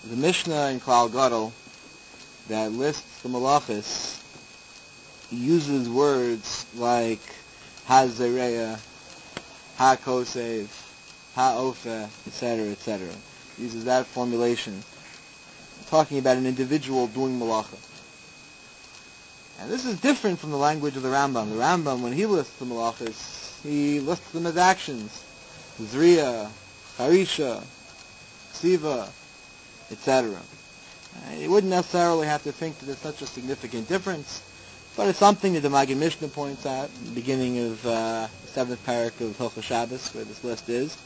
The Mishnah in Klal Gadol that lists the malachas uses words like ha-zereya, ha-kosev, ha-ofe, etc., etc. Uses that formulation, talking about an individual doing malacha. And this is different from the language of the Rambam. The Rambam, when he lists the malachas, he lists them as actions. Zriya, Harisha, Ksiva, etc. You wouldn't necessarily have to think that it's such a significant difference, but it's something that the Maggid Mishnah points out at the beginning of the 7th parak of Hilchos Shabbos, where this list is.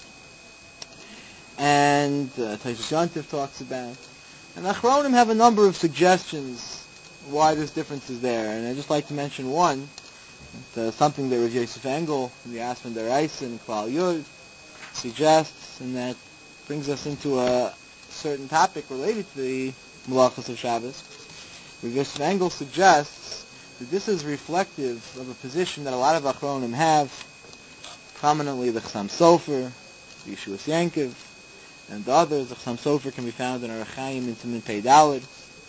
And Taisus Yontif talks about. And the Achronim have a number of suggestions why this difference is there. And I'd just like to mention one. It's something that Rav Yosef Engel in the Asman Daraisa in Klal Yud suggests, and that brings us into a certain topic related to the Malachas of Shabbos. Rav Yosef Engel suggests that this is reflective of a position that a lot of Achronim have, prominently the Chassam Sofer, the Yeshuas Yankiv, and the others. The Chassam Sofer can be found in Orach Chaim in Siman Pei Daled,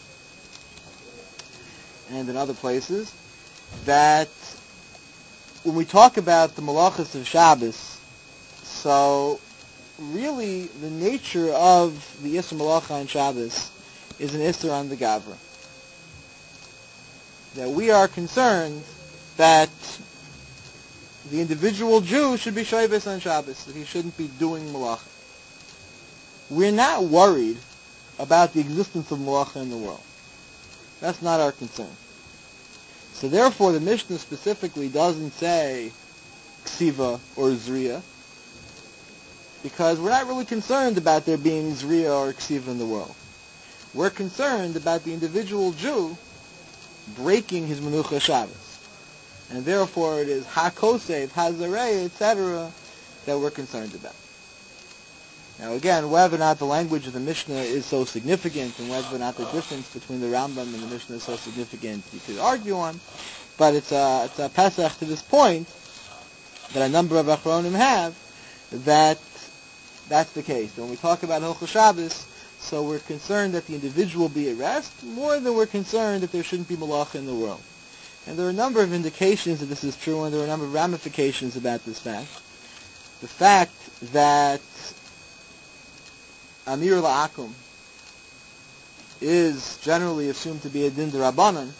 and in other places, that when we talk about the Malachas of Shabbos, so really the nature of the Isser Malacha on Shabbos is an Isser on the Gavra. That we are concerned that the individual Jew should be Shabbos on Shabbos, that he shouldn't be doing Malacha. We're not worried about the existence of Malacha in the world. That's not our concern. So therefore, the Mishnah specifically doesn't say Ksiva or Zriya, because we're not really concerned about there being Zriya or Ksiva in the world. We're concerned about the individual Jew breaking his Menucha Shabbos. And therefore, it is Ha-Kosev, Ha-Zarei, etc. that we're concerned about. Now again, whether or not the language of the Mishnah is so significant, and whether or not the difference between the Rambam and the Mishnah is so significant, you could argue on, but it's a Pesach to this point that a number of Achronim have, that that's the case. When we talk about Hilchos Shabbos, so we're concerned that the individual be at rest, more than we're concerned that there shouldn't be Malacha in the world. And there are a number of indications that this is true, and there are a number of ramifications about this fact. The fact that Amir La'akum is generally assumed to be a din d'Rabbanan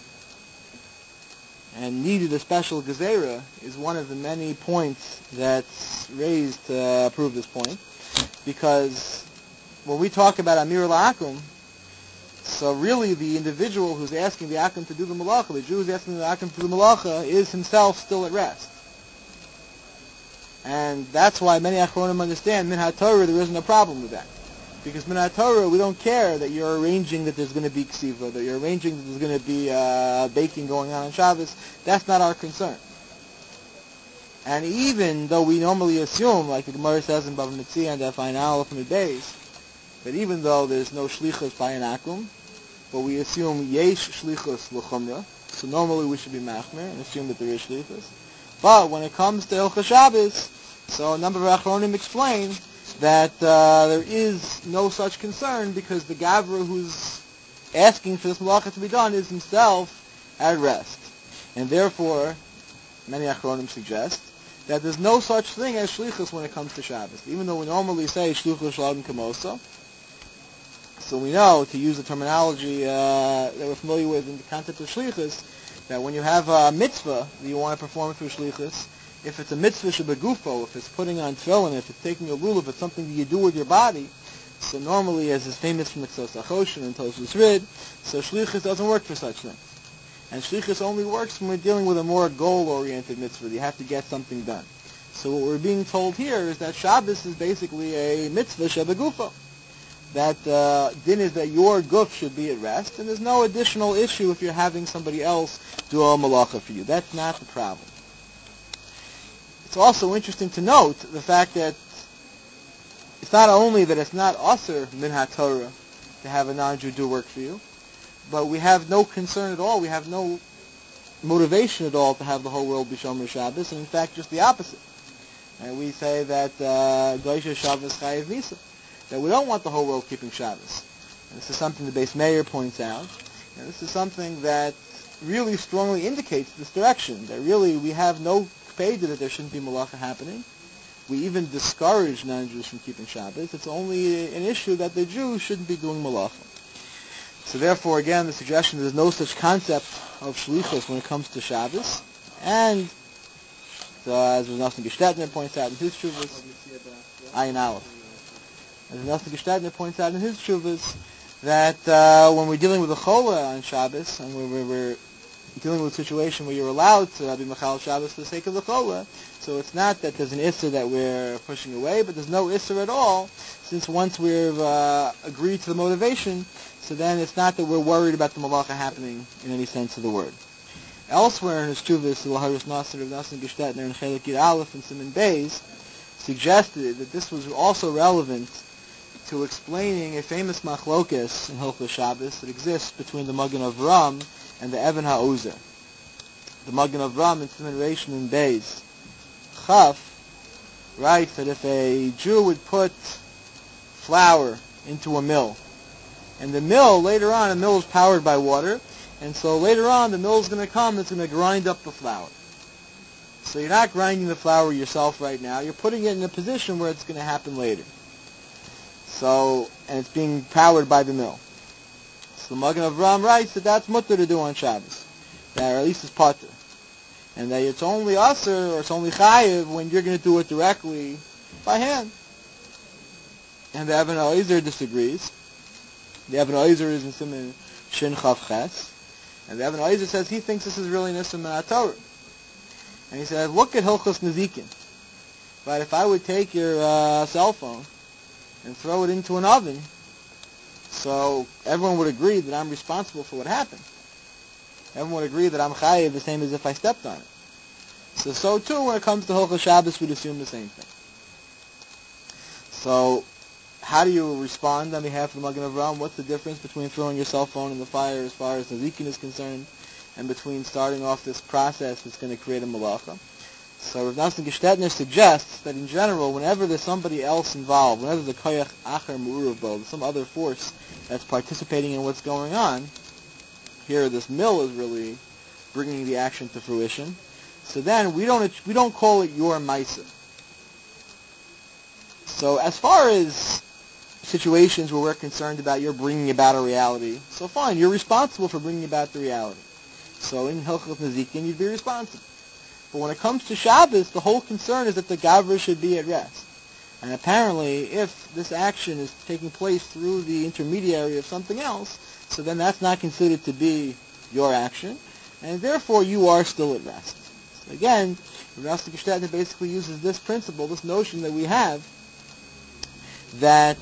and needed a special gezerah is one of the many points that's raised to prove this point. Because when we talk about Amir La'akum, so really the individual who's asking the Akum to do the Malacha, the Jew who's asking the Akum to do the Malacha, is himself still at rest. And that's why many Achronim understand, Min HaTorah, there isn't a problem with that. Because Min HaTorah, we don't care that you're arranging that there's going to be Ksiva, that you're arranging that there's going to be baking going on Shabbos. That's not our concern. And even though we normally assume, like the Gemara says in Bava Metzia and Afayin Aleph and Beis, that even though there's no shlichus by an akum, but we assume yesh shlichus l'chumra, so normally we should be machmer and assume that there is shlichus. But when it comes to Hilchos Shabbos, so a number of Achronim explain that there is no such concern because the Gavra who's asking for this malacha to be done is himself at rest. And therefore, many Achronim suggest that there's no such thing as shlichus when it comes to Shabbos. Even though we normally say shlichus shalom kamoso, so we know, to use the terminology that we're familiar with in the concept of shlichus, that when you have a mitzvah that you want to perform through shlichus, if it's a mitzvah shebegufo, if it's putting on tefillin, if it's taking a lulav, if it's something that you do with your body, so normally, as is famous from Mitzvos Achoshen and Tosfos Rid, so shlichus doesn't work for such things. And shlichus only works when we're dealing with a more goal-oriented mitzvah. You have to get something done. So what we're being told here is that Shabbos is basically a mitzvah shebegufo. That din is that your guf should be at rest, and there's no additional issue if you're having somebody else do a malacha for you. That's not the problem. It's also interesting to note the fact that it's not only that it's not aser min haTorah to have a non-Jew do work for you, but we have no concern at all, we have no motivation at all to have the whole world be Shomer Shabbos, and in fact just the opposite. And we say that Goysha Shabbos Chayev Misa, that we don't want the whole world keeping Shabbos. And this is something the Beis Meir points out. And this is something that really strongly indicates this direction, that really we have no kpeda that there shouldn't be malacha happening. We even discourage non-Jews from keeping Shabbos. It's only an issue that the Jews shouldn't be doing malacha. So therefore, again, the suggestion there's no such concept of shlichus when it comes to Shabbos. And as Nothing Gestetner points out in his Shuvas, Ayin Aleph. As Nothing Gestetner points out in his Shuvas, that when we're dealing with a chola on Shabbos, and we're dealing with a situation where you're allowed to be machal Shabbos for the sake of the chola, so it's not that there's an issur that we're pushing away, but there's no issur at all, since once we've agreed to the motivation, so then it's not that we're worried about the malacha happening in any sense of the word. Elsewhere in his Shuvas, the Laharis Nasser of Nothing Gestetner and Chelik Yud Aleph and Siman Beis suggested that this was also relevant to explaining a famous machlokes in Hilchos Shabbos that exists between the Magen Avram and the Even HaOzer. The Magen Avram in Siman Reish and Beis Chaf writes that if a Jew would put flour into a mill, and the mill, later on, a mill is powered by water, and so later on the mill is going to come and it's going to grind up the flour. So you're not grinding the flour yourself right now, you're putting it in a position where it's going to happen later. So, and it's being powered by the mill. So the Magen Avram writes that that's mutter to do on Shabbos, that, or at least it's pater, and that it's only aser or it's only chayiv when you're going to do it directly by hand. And the Even HaOzer disagrees. The Even HaOzer is in Siman Shin Chav Ches, and the Even HaOzer says he thinks this is really Nissa Min Torah. And he says, look at Hilchos Nezikin. But if I would take your cell phone and throw it into an oven, so everyone would agree that I'm responsible for what happened. Everyone would agree that I'm chayiv the same as if I stepped on it. So too, when it comes to Hilchos Shabbos, we'd assume the same thing. So, how do you respond on behalf of the Magen Avram? What's the difference between throwing your cell phone in the fire as far as the Nezikin is concerned, and between starting off this process that's going to create a malacha? So Rav Nosson Gestetner suggests that in general, whenever there's somebody else involved, whenever there's a koyach acher mu'urav bo, some other force that's participating in what's going on, here this mill is really bringing the action to fruition, so then we don't call it your ma'aseh. So as far as situations where we're concerned about you're bringing about a reality, so fine, you're responsible for bringing about the reality. So in Hilchos Nezikin, you'd be responsible. But when it comes to Shabbos, the whole concern is that the gavra should be at rest. And apparently, if this action is taking place through the intermediary of something else, so then that's not considered to be your action, and therefore you are still at rest. So again, Rav Nosson Gestetner basically uses this principle, this notion that we have, that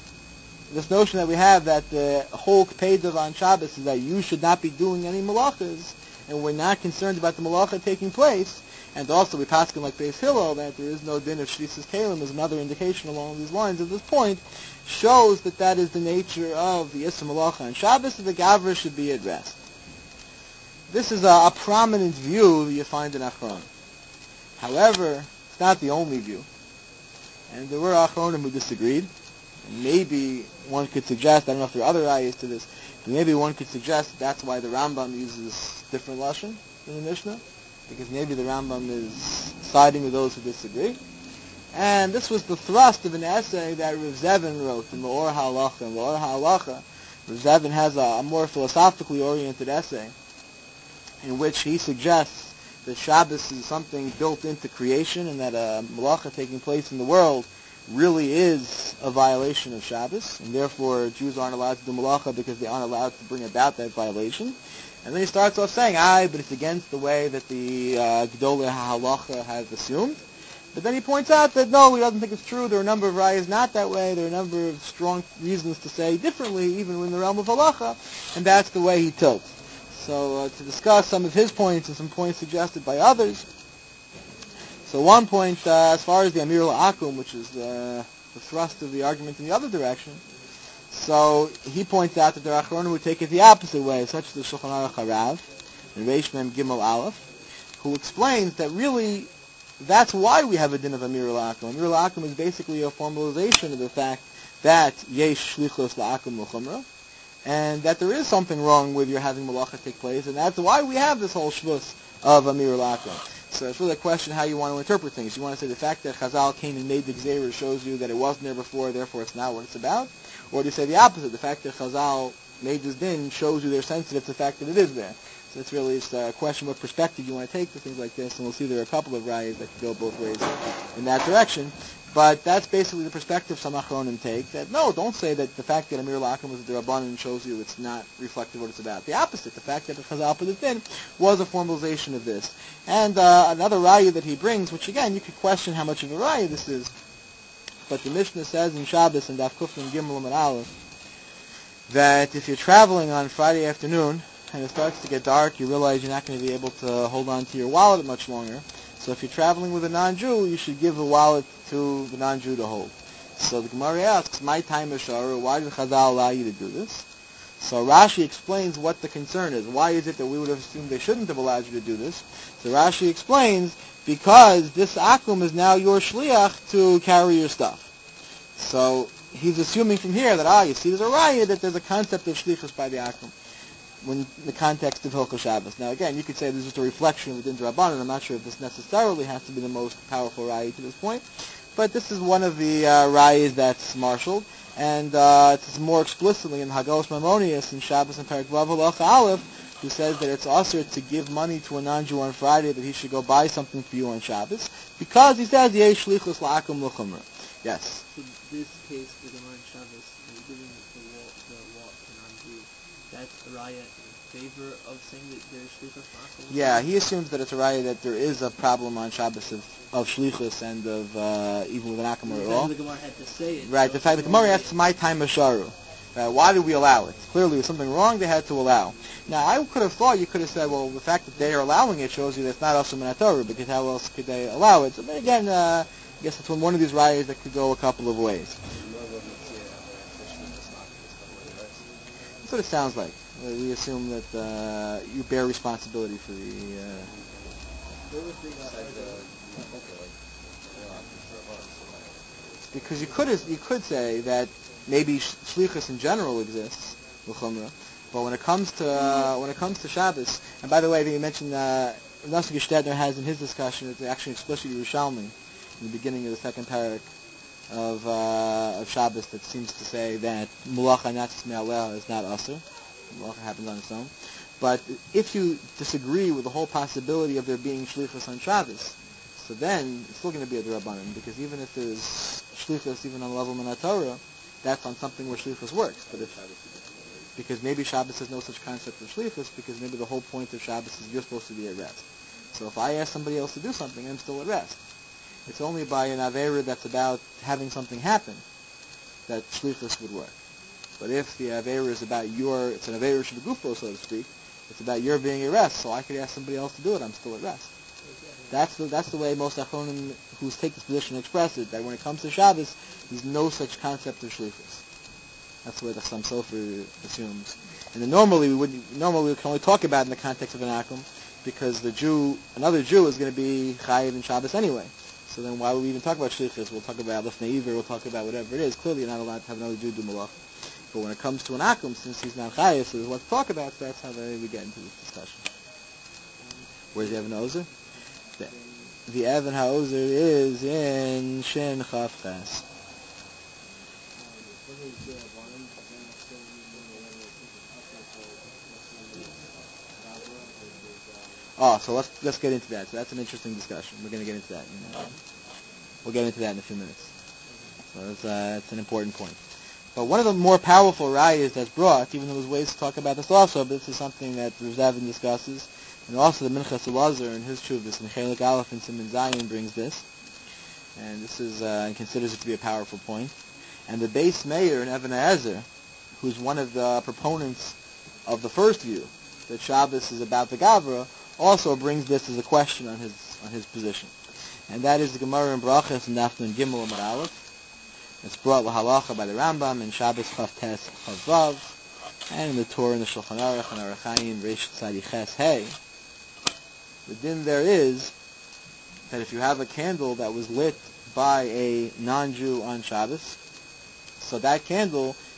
the whole kpeidav on Shabbos is that you should not be doing any malachas, and we're not concerned about the malacha taking place, and also we paskin like Beis Hillel that there is no din of shlisus kelim is another indication along these lines at this point, shows that that is the nature of the Issa Malacha on Shabbos, that the gavra should be at rest. This is a prominent view that you find in Achronim. However, it's not the only view. And there were Achronim who disagreed. And maybe one could suggest, I don't know if there are other ayahs to this, but maybe one could suggest that that's why the Rambam uses different lashon than the Mishnah, because maybe the Rambam is siding with those who disagree. And this was the thrust of an essay that Rav Zevin wrote in the Or HaHalacha. In the Or HaHalacha, Rav Zevin has a more philosophically oriented essay in which he suggests that Shabbos is something built into creation and that a malacha taking place in the world really is a violation of Shabbos, and therefore Jews aren't allowed to do malacha because they aren't allowed to bring about that violation. And then he starts off saying, but it's against the way that the Gedolei HaHalacha has assumed. But then he points out that no, he doesn't think it's true. There are a number of rayas not that way. There are a number of strong reasons to say differently, even in the realm of halacha, and that's the way he tilts. So to discuss some of his points and some points suggested by others. So one point, as far as the Amir La'akum, which is the thrust of the argument in the other direction, so he points out that there are Achronim who take it the opposite way, such as the Shulchan Aruch Harav, and Reish Mem Gimel Aleph, who explains that really that's why we have a din of Amir La'akum. Amir La'akum is basically a formalization of the fact that Yesh Shlichos La'akum L'chumra, and that there is something wrong with your having malacha take place, and that's why we have this whole shvus of Amir Lakum. So it's really a question how you want to interpret things. You want to say the fact that Chazal came and made the Gzeira shows you that it wasn't there before, therefore it's not what it's about? Or do you say the opposite? The fact that Chazal made this din shows you they're sensitive to the fact that it is there. So it's really just a question what perspective you want to take for things like this, and we'll see there are a couple of rayas that can go both ways in that direction. But that's basically the perspective some Achronim take, that no, don't say that the fact that Amir Lakum was the Rabbanan shows you it's not reflective what it's about. The opposite, the fact that the Chazal put it in was a formalization of this. And another raya that he brings, which again, you could question how much of a raya this is, but the Mishnah says in Shabbos and Daf Kufin Gimel and Aleph, that if you're traveling on Friday afternoon, and it starts to get dark, you realize you're not going to be able to hold on to your wallet much longer. So if you're traveling with a non-Jew, you should give the wallet to the non-Jew to hold. So the Gemara asks, my time is Shara, why did Chazal allow you to do this? So Rashi explains what the concern is. Why is it that we would have assumed they shouldn't have allowed you to do this? So Rashi explains, because this akum is now your shliach to carry your stuff. So he's assuming from here that, you see there's a raya that there's a concept of shlichus by the akum, when in the context of Hilchos Shabbos. Now again, you could say this is just a reflection within Rabbanan. I'm not sure if this necessarily has to be the most powerful raya to this point, but this is one of the rayas that's marshaled, and it's more explicitly in Haggalos Maimonides in Shabbos and Perek Vav Halacha Aleph, who says that it's also to give money to a non-Jew on Friday, that he should go buy something for you on Shabbos, because he says, Yesh shlichus la'akum l'chumra. Yes? So this case, the Gemara in Shabbos, giving the wall to non-Jew, that's a raya in favor of saying that there's shlichus la'akum? Yeah, he assumes that it's a raya that there is a problem on Shabbos of shlichus and of even with an akum at all. The Gemara had to say it. Right, so the fact the Gemara asks, my time is sharu. Why did we allow it? Clearly, there was something wrong they had to allow. Now, I could have thought you could have said, well, the fact that they are allowing it shows you that it's not also min Torah, because how else could they allow it? So, but again, I guess it's one of these rayas that could go a couple of ways. That's what it sounds like. We assume that you bear responsibility for the... Because you could say that maybe shlichus in general exists, l'chumra, but when it comes to Shabbos, and by the way, I think you mentioned Nosson Gestetner has in his discussion, it's actually explicitly Yerushalmi in the beginning of the second parak of Shabbos, that seems to say that Mulacha Natzis Me'aleh is not Asur. Mulacha happens on its own. But if you disagree with the whole possibility of there being shlichus on Shabbos, so then it's still going to be a D'Rabbanan, because even if there's shlichus even on the level of Min Torah, that's on something where shlichus works. But because maybe Shabbos has no such concept of shlichus, because maybe the whole point of Shabbos is you're supposed to be at rest. So if I ask somebody else to do something, I'm still at rest. It's only by an Aveira that's about having something happen that shlichus would work. But if the Aveira is about it's an Aveira Shebegufo, so to speak, it's about your being at rest, so I could ask somebody else to do it, I'm still at rest. That's the way most Achronim who take this position express it, that when it comes to Shabbos, there's no such concept of shlichus. That's the way the Chassam Sofer assumes. And then normally we can only talk about it in the context of an akum, because another Jew is going to be chayiv in Shabbos anyway. So then why would we even talk about shlichus? We'll talk about lifnei iver, we'll talk about whatever it is. Clearly you're not allowed to have another Jew do malach. But when it comes to an akum, since he's not chayiv, so there's what to talk about, so that's how we get into this discussion. Where's the Evan Ozer? The Evan HaOzer is in Shin Chaf Ches. So let's get into that. So that's an interesting discussion. We're going to get into that. We'll get into that in a few minutes. So that's an important point. But one of the more powerful rayas that's brought, even though there's ways to talk about this also, but this is something that Rav Zavin discusses, and also the Minchas Elazar in his Chuvas, and Chelik Aleph and Siman Zayin brings this, and this is and considers it to be a powerful point. And the Beis Meir in Even HaEzer, who's one of the proponents of the first view, that Shabbos is about the Gavra, also brings this as a question on his position. And that is the Gemara in Brachas and Daf Nun Gimel Amud Aleph. It's brought lahalacha by the Rambam in Shabbos Chaf Tes Chaf Vav, and in the Torah in the Shulchan Aruch and Aruch Chaim Reish Tzadi Ches Hey. The din there is that if you have a candle that was lit by a non-Jew on Shabbos, so that candle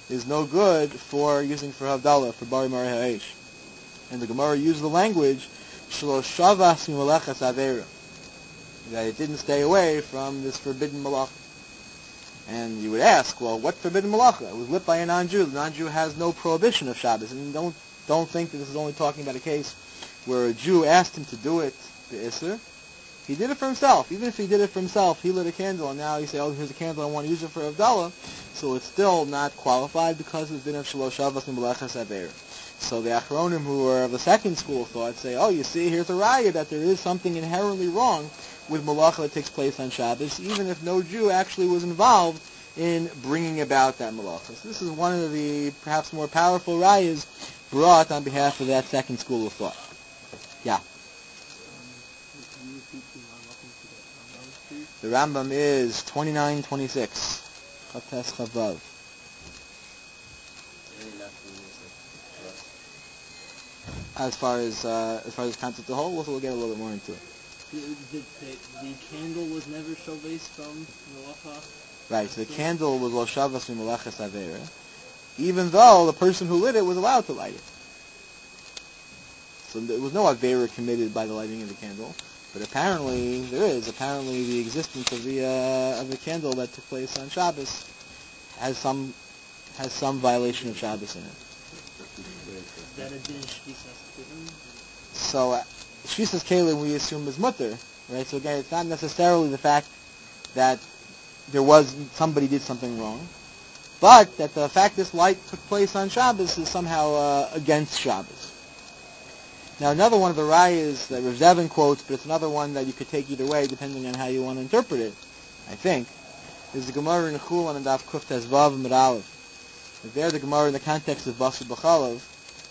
is no good for using for Havdalah, for Bari Mari Ha'esh. And the Gemara used the language, Shlo Shavas Mimolechas Aveira, that it didn't stay away from this forbidden malacha. And you would ask, well, what forbidden malacha? It was lit by a non-Jew. The non-Jew has no prohibition of Shabbos. And don't think that this is only talking about a case where a Jew asked him to do it, the Isser. He did it for himself. Even if he did it for himself, he lit a candle, and now you say, oh, here's a candle, I want to use it for Havdalah. So it's still not qualified because it's din of Shalosh Shavas and Melechas Aveira. So the Achronim, who are of the second school of thought, say, oh, you see, here's a raya that there is something inherently wrong with malacha that takes place on Shabbos, even if no Jew actually was involved in bringing about that malacha. So this is one of the perhaps more powerful rayas brought on behalf of that second school of thought. Yeah. The Rambam is 29:26. Chates Chavav. As far as the concept of the whole, we'll get a little bit more into it. The candle was never shovas from Malacha? Right, so the candle was lo shavas from Melechas Aveira, even though the person who lit it was allowed to light it. So there was no Aveira committed by the lighting of the candle, but apparently there is. Apparently the existence of the candle that took place on Shabbos has some violation of Shabbos in it. That it didn't Shvisas Kelim? So Shvisas Kelim we assume is mutter, right? So again, it's not necessarily the fact that somebody did something wrong, but that the fact this light took place on Shabbos is somehow against Shabbos. Now another one of the rayas that Rav Zevin quotes, but it's another one that you could take either way depending on how you want to interpret it, I think, is the Gemara in Chulin and Daf Kuf Tes Vav and Aleph. There the Gemara in the context of Basar B'chalav.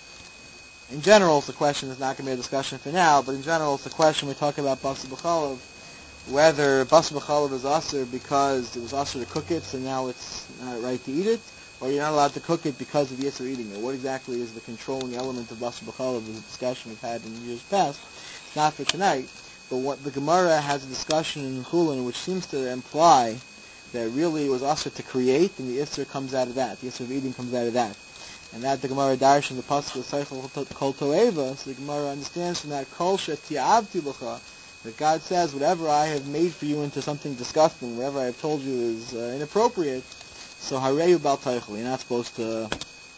In general, it's a question, it's not going to be a discussion for now, but in general it's a question we talk about Basar B'chalav, whether Basar B'chalav is Asr because it was Asr to cook it, so now it's not right to eat it, or you're not allowed to cook it because of the Yisr eating it. What exactly is the controlling element of Basar B'chalav is a discussion we've had in years past. It's not for tonight, but what the Gemara has a discussion in Chulin which seems to imply that really it was Asr to create, and the Yisr comes out of that. The Yisr of eating comes out of that. And that the Gemara Darsh in the Pasuk of Seichel Kol Toeva, so the Gemara understands from that Kol Sheti'avti L'cha, that God says, whatever I have made for you into something disgusting, whatever I have told you is inappropriate, so Hareyu Bal Teichel, you're not supposed to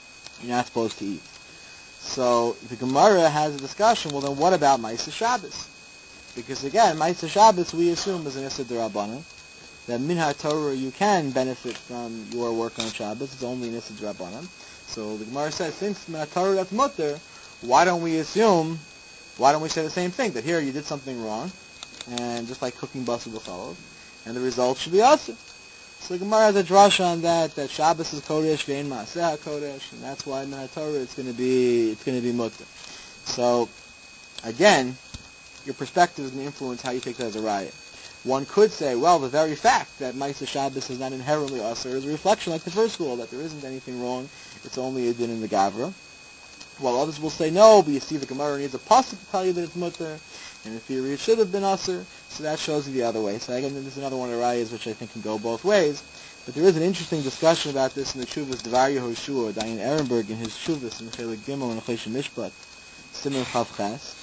eat. So the Gemara has a discussion, well then what about Ma'aseh Shabbos? Because again, Ma'aseh Shabbos we assume is an Issur D'Rabbanan, that Min HaTorah you can benefit from your work on Shabbos, it's only an Issur D'Rabbanan. So the Gemara says, since Min HaTorah that's mutter, why don't we say the same thing, that here you did something wrong, and just like cooking Basar B'chalav, and the result should be Asr. So the Gemara has a drasha on that Shabbos is Kodesh, Ve'en Ma'aseh HaKodesh, and that's why Min HaTorah it's going to be mutter. So, again, your perspective is going to influence how you take that as a raya. One could say, well, the very fact that Ma'aseh Shabbos is not inherently Asr is a reflection like the first school, that there isn't anything wrong, it's only a din in the Gavra. While others will say no, but you see the Gemara needs a pasuk to tell you that it's mutter, and in theory it should have been Asr, so that shows you the other way. So again, this is another one of the rayas which I think can go both ways. But there is an interesting discussion about this in the Shuvas Devar Yehoshua, Dayan Ehrenberg in his Shuvas in Chelik Gimel and Choshen Mishpat, Siman Chav Ches,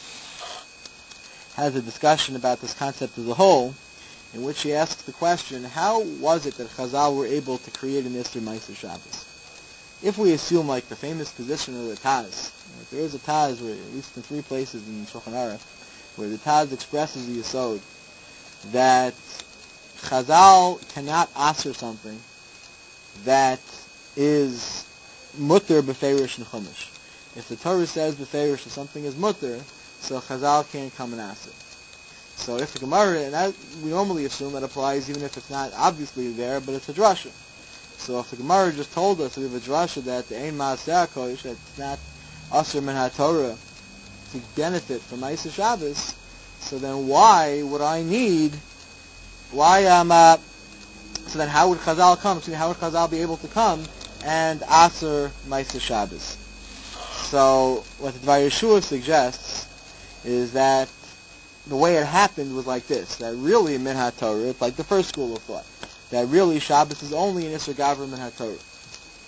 has a discussion about this concept as a whole, in which he asks the question, how was it that Chazal were able to create an Issur Ma'aseh Shabbos? If we assume, like the famous position of the Taz, there is a Taz where, at least in 3 places in Shulchan Aruch, where the Taz expresses the Yesod that Chazal cannot answer something that is mutter b'ferish and chumash. If the Torah says b'ferish that something is mutter, so Chazal can't come and answer. So if the Gemara, and that, we normally assume that applies even if it's not obviously there, but it's a drasha. So if the Gemara just told us that we have a drasha that the Ein Ma'aseh HaKodesh, that it's not Asr Min HaTorah to benefit from Ma'aseh Shabbos, so then why would I need, so then how would Chazal come, how would Chazal be able to come and Asr Ma'aseh Shabbos? So what the Dvar Yeshua suggests is that the way it happened was like this, that really in Min HaTorah, it's like the first school of thought, that really Shabbos is only an Issur Gavra Min HaTorah.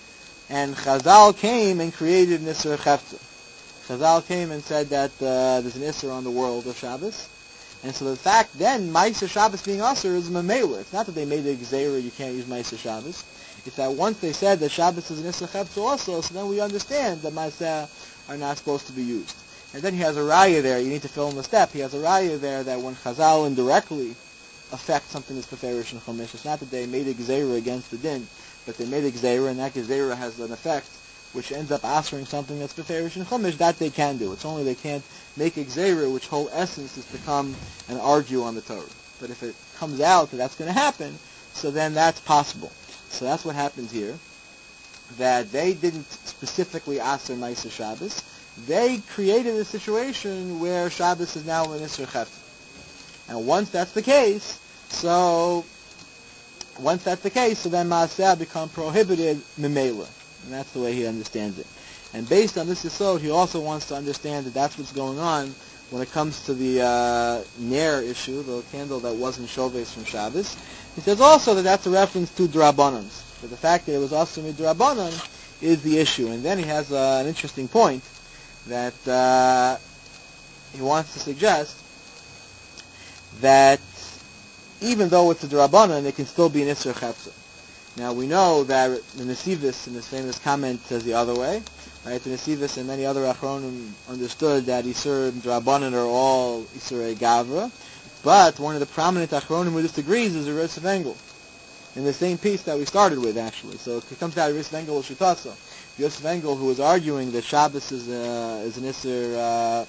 And Chazal came and created an Isser Chefza. Chazal came and said that there's an Isser on the world of Shabbos. And so the fact then, Meiser Shabbos being Asr is Mamela. It's not that they made a Gzeira, you can't use Meiser Shabbos. It's that once they said that Shabbos is an Isser Chefza also, so then we understand that Meiser are not supposed to be used. And then he has a raya there, you need to fill in the step. He has a raya there that when Chazal indirectly affect something that's Beferish and Chumash, it's not that they made a Gzeira against the din, but they made a Gzeira, and that Gzeira has an effect which ends up answering something that's Beferish and Chumash. That they can do. It's only they can't make a Gzeira, which whole essence is to come and argue on the Torah. But if it comes out that that's going to happen, so then that's possible. So that's what happens here, that they didn't specifically aser Meiser Shabbos. They created a situation where Shabbos is now an Isser Chefza. And once that's the case, so then Maaseh become prohibited Memela. And that's the way he understands it. And based on this yesod, he also wants to understand that that's what's going on when it comes to the Ner issue, the candle that wasn't Shoves from Shabbos. He says also that that's a reference to Drabanans. But the fact that it was also Midrabanan is the issue. And then he has an interesting point that he wants to suggest that even though it's a Drabanan, it can still be an Isser Chefza. Now we know that the Nesivis in this famous comment says the other way. Right? The Nesivis and many other Achronim understood that Isur Drabanan are all Isurei Gavra, but one of the prominent Achronim who disagrees is the Yosef Engel, in the same piece that we started with, actually. So it comes out of Yosef Engel Shutasa. Yosef Engel, who was arguing that Shabbos is an Isur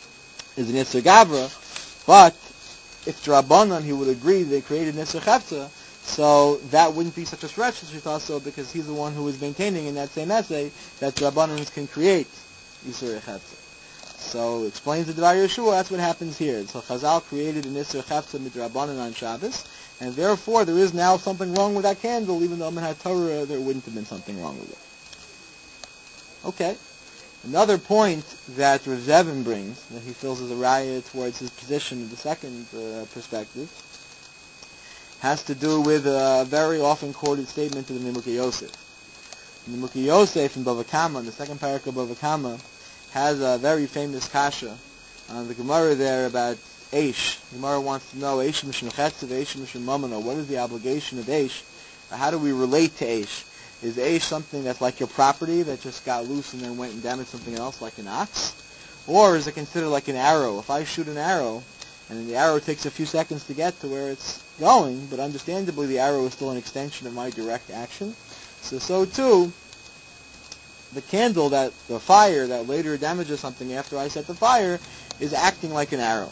Gavra, but if Drabanan, he would agree they created an Isur Chefza, so that wouldn't be such a stretch as Shitasa, because he's the one who is maintaining in that same essay that Drabanans can create Isur Chefza. So it explains the Dvar Yeshua, that's what happens here. So Chazal created an Isur Chefza midrabanan on Shabbos, and therefore there is now something wrong with that candle, even though in Torah there wouldn't have been something wrong with it. Okay. Another point that Rav Zevin brings, that he feels as a raya towards his position in the second perspective, has to do with a very often quoted statement of the Nimukei Yosef. The Nimukei Yosef in Bava Kama, in the second parak of Bava Kama, has a very famous kasha on the Gemara there about Eish. The Gemara wants to know, Eish Mishum Chetzav, Eish Mishum Mamano, what is the obligation of Eish? How do we relate to Eish? Is Eish something that's like your property that just got loose and then went and damaged something else, like an ox? Or is it considered like an arrow? If I shoot an arrow, and the arrow takes a few seconds to get to where it's going, but understandably the arrow is still an extension of my direct action. So too, the candle, the fire that later damages something after I set the fire, is acting like an arrow.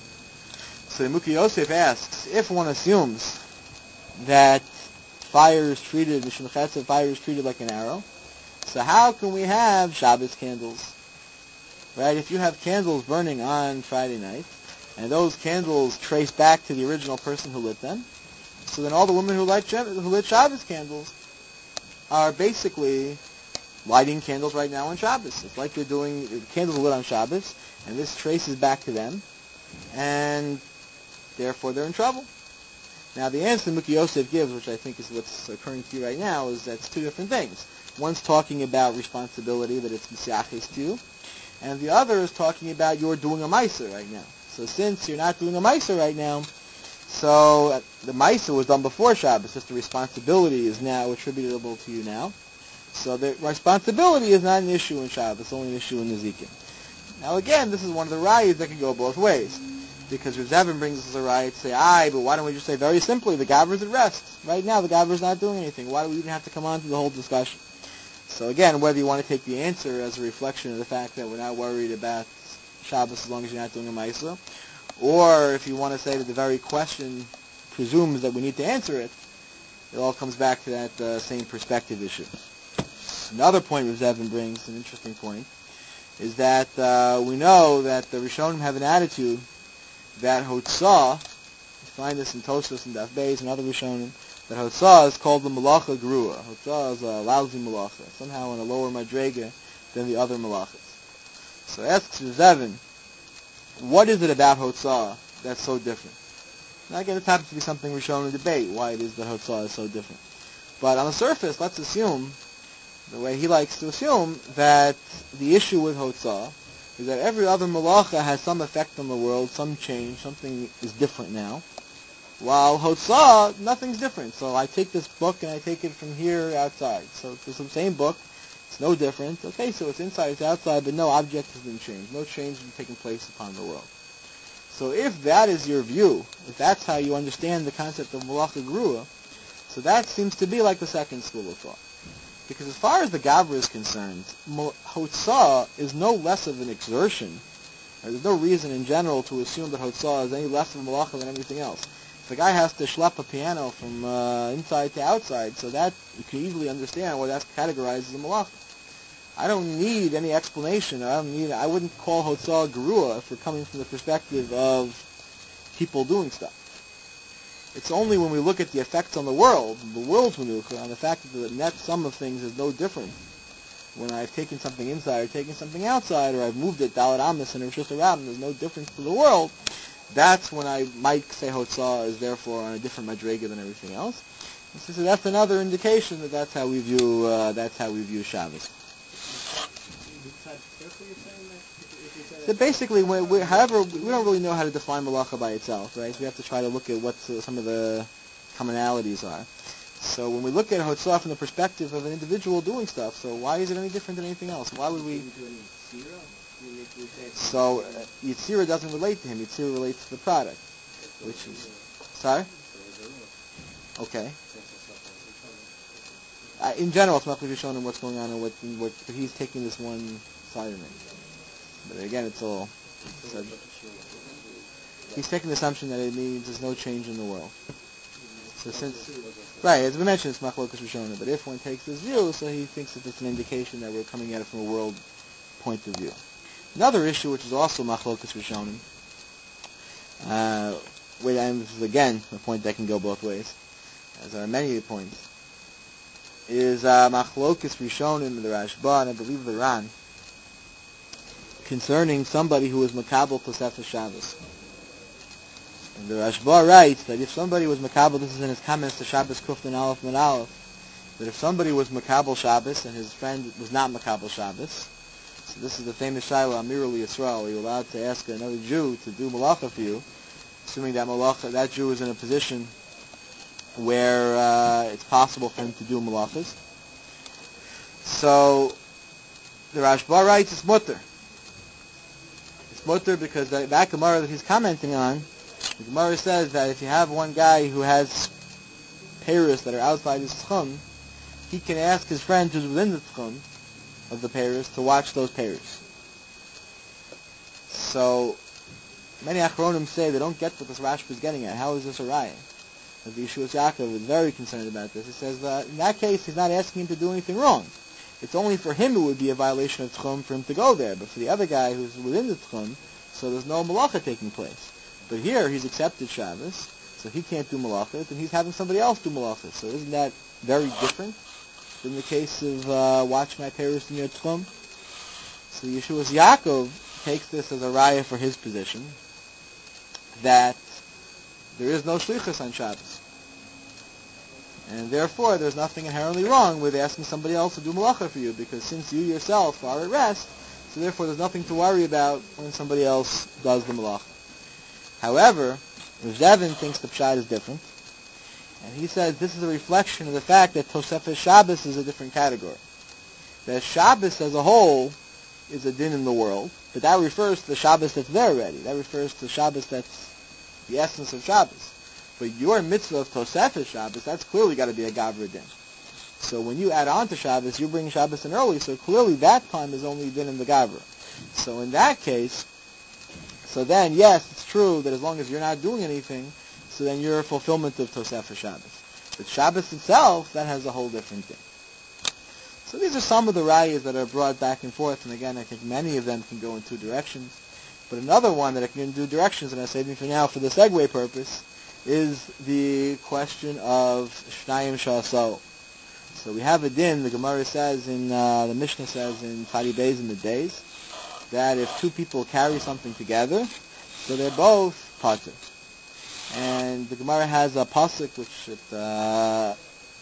So Nimukei Yosef asks, if one assumes that fire is treated like an arrow, so how can we have Shabbos candles? Right? If you have candles burning on Friday night, and those candles trace back to the original person who lit them, so then all the women who lit Shabbos candles are basically lighting candles right now on Shabbos. It's like they're doing, the candles are lit on Shabbos, and this traces back to them, and therefore they're in trouble. Now the answer Nimukei Yosef gives, which I think is what's occurring to you right now, is that it's two different things. One's talking about responsibility, that it's Mesiachis to you, and the other is talking about you're doing a Meiser right now. So since you're not doing a Meiser right now, so the Meiser was done before Shabbos, just the responsibility is now attributable to you now. So the responsibility is not an issue in Shabbos, it's only an issue in Nezikin. Now again, this is one of the rayas that can go both ways. Because Rav Zevin brings us a raya to say, but why don't we just say very simply, the Gavra is at rest. Right now, the Gavra is not doing anything. Why do we even have to come on to the whole discussion? So again, whether you want to take the answer as a reflection of the fact that we're not worried about Shabbos as long as you're not doing a Maisa, or if you want to say that the very question presumes that we need to answer it, it all comes back to that same perspective issue. Another point Rav Zevin brings, an interesting point, is that we know that the Rishonim have an attitude that Hotzah, you find this in Tosfos and Daf Beis and other Rishonim, that Hotzah is called the Malacha Grua. Hotzah is a lousy Malacha, somehow on a lower Madrega than the other Malachas. So asks Rav Zevin, what is it about Hotzah that's so different? Now again, this happens to be something Rishonim debate, why it is that Hotzah is so different. But on the surface, let's assume the way he likes to assume that the issue with Hotzah is that every other malacha has some effect on the world, some change, something is different now. While Hotzah, nothing's different. So I take this book and I take it from here outside. So it's the same book. It's no different. Okay, so it's inside, it's outside, but no object has been changed. No change has taken place upon the world. So if that is your view, if that's how you understand the concept of Malacha Grua, so that seems to be like the second school of thought. Because as far as the Gavra is concerned, Hotzah is no less of an exertion. There's no reason in general to assume that Hotzah is any less of a Malacha than everything else. If a guy has to schlep a piano from inside to outside, so that you can easily understand why that's categorized as a Malacha. I don't need any explanation. I wouldn't call Hotzah Gerua if we're coming from the perspective of people doing stuff. It's only when we look at the effects on the world's manucha, on the fact that the net sum of things is no different. When I've taken something inside or taken something outside, or I've moved it, Dalet Amos, and it's just around, there's no difference to the world, that's when I might say Hotzah is therefore on a different madrega than everything else. So that's another indication that that's how we view Shabbos. So basically, however, we don't really know how to define malacha by itself, right? So we have to try to look at what some of the commonalities are. So when we look at Hotzah from the perspective of an individual doing stuff, so why is it any different than anything else? Why would we? So Yitzira doesn't relate to him. Yitzira relates to the product, which is sorry. Okay. In general, it's not clearly shown him what's going on and what but he's taking this one side of it. But again, it's all. He's taking the assumption that it means there's no change in the world. So since, right, as we mentioned, it's machlokas rishonim. But if one takes this view, so he thinks that it's an indication that we're coming at it from a world point of view. Another issue, which is also machlokas rishonim, this is again a point that can go both ways, as there are many points, is machlokas rishonim, the Rashba, and I believe the Ran, concerning somebody who was makabel Tosefes Shabbos. And the Rashba writes that if somebody was makabel, this is in his comments to Shabbos Kufnan Aleph Min Aleph, that if somebody was makabel Shabbos and his friend was not makabel Shabbos, so this is the famous Shaila Amirul Yisrael, are you allowed to ask another Jew to do malacha for you, assuming that Jew is in a position where it's possible for him to do malachas. So the Rashba writes it's mutter. It's mutter because that Gemara that he's commenting on, the Gemara says that if you have one guy who has peiros that are outside his tchum, he can ask his friend who's within the tchum of the peiros to watch those peiros. So many Achronim say they don't get what this Rashba is getting at. How is this a raya? The Yeshua Yaakov is very concerned about this. He says that in that case he's not asking him to do anything wrong. It's only for him it would be a violation of tchum for him to go there, but for the other guy who's within the tchum, so there's no malacha taking place. But here he's accepted Shabbos, so he can't do malachas, and he's having somebody else do malachas. So isn't that very different than the case of watching my peiros in your tchum? So Yeshua Yaakov takes this as a raya for his position that there is no shlichus on Shabbos. And therefore, there's nothing inherently wrong with asking somebody else to do malacha for you, because since you yourself are at rest, so therefore there's nothing to worry about when somebody else does the malacha. However, Zevin thinks the pshat is different, and he says this is a reflection of the fact that Tosefes Shabbos is a different category. That Shabbos as a whole is a din in the world, but that refers to the Shabbos that's there already. That refers to the Shabbos that's the essence of Shabbos. But your mitzvah of Tosefes Shabbos, that's clearly got to be a Gavra din. So when you add on to Shabbos, you bring Shabbos in early, so clearly that time is only din in the Gavra. So in that case, so then, yes, it's true that as long as you're not doing anything, so then you're a fulfillment of Tosefes Shabbos. But Shabbos itself, that has a whole different thing. So these are some of the rayas that are brought back and forth, and again, I think many of them can go in two directions. But another one that I can go in two directions, and I'm saving for now for the segue purpose, is the question of Shnayim Sha'asau. So we have a din, the Gemara says, the Mishnah says in Tadi Beis in the days, that if two people carry something together, so they're both patur. And the Gemara has a pasuk which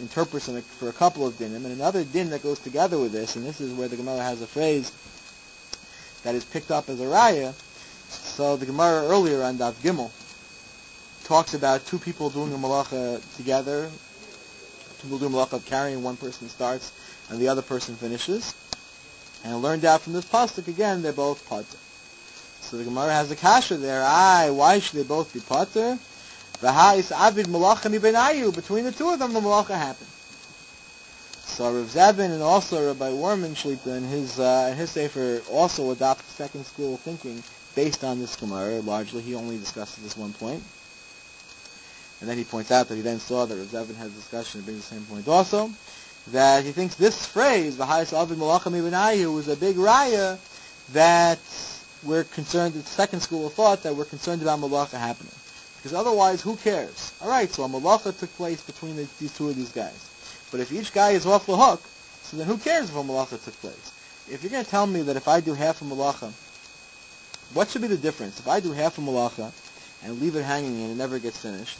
interprets it for a couple of dinim, and another din that goes together with this, and this is where the Gemara has a phrase that is picked up as a raya. So the Gemara earlier on Daf Gimel talks about two people doing a malacha together, two people doing malacha of carrying, one person starts and the other person finishes. And learned out from this pasuk again, they're both pater. So the Gemara has a kasha there. Why should they both be pater? V'ha'is avid malacha mi benayu. Between the two of them, the malacha happened. So Rav Zevin and also Rabbi Warman Shlita in his sefer also adopt second school thinking based on this Gemara. Largely, he only discusses this one point. And then he points out that he then saw that Rav Zevin has a discussion and brings the same point also, that he thinks this phrase, V'ha'is avid malacha mi benayu, was a big raya that we're concerned, it's second school of thought, that we're concerned about malacha happening. Because otherwise, who cares? Alright, so a malacha took place between these two of these guys. But if each guy is off the hook, so then who cares if a malacha took place? If you're going to tell me that if I do half a malacha, what should be the difference? If I do half a malacha and leave it hanging and it never gets finished,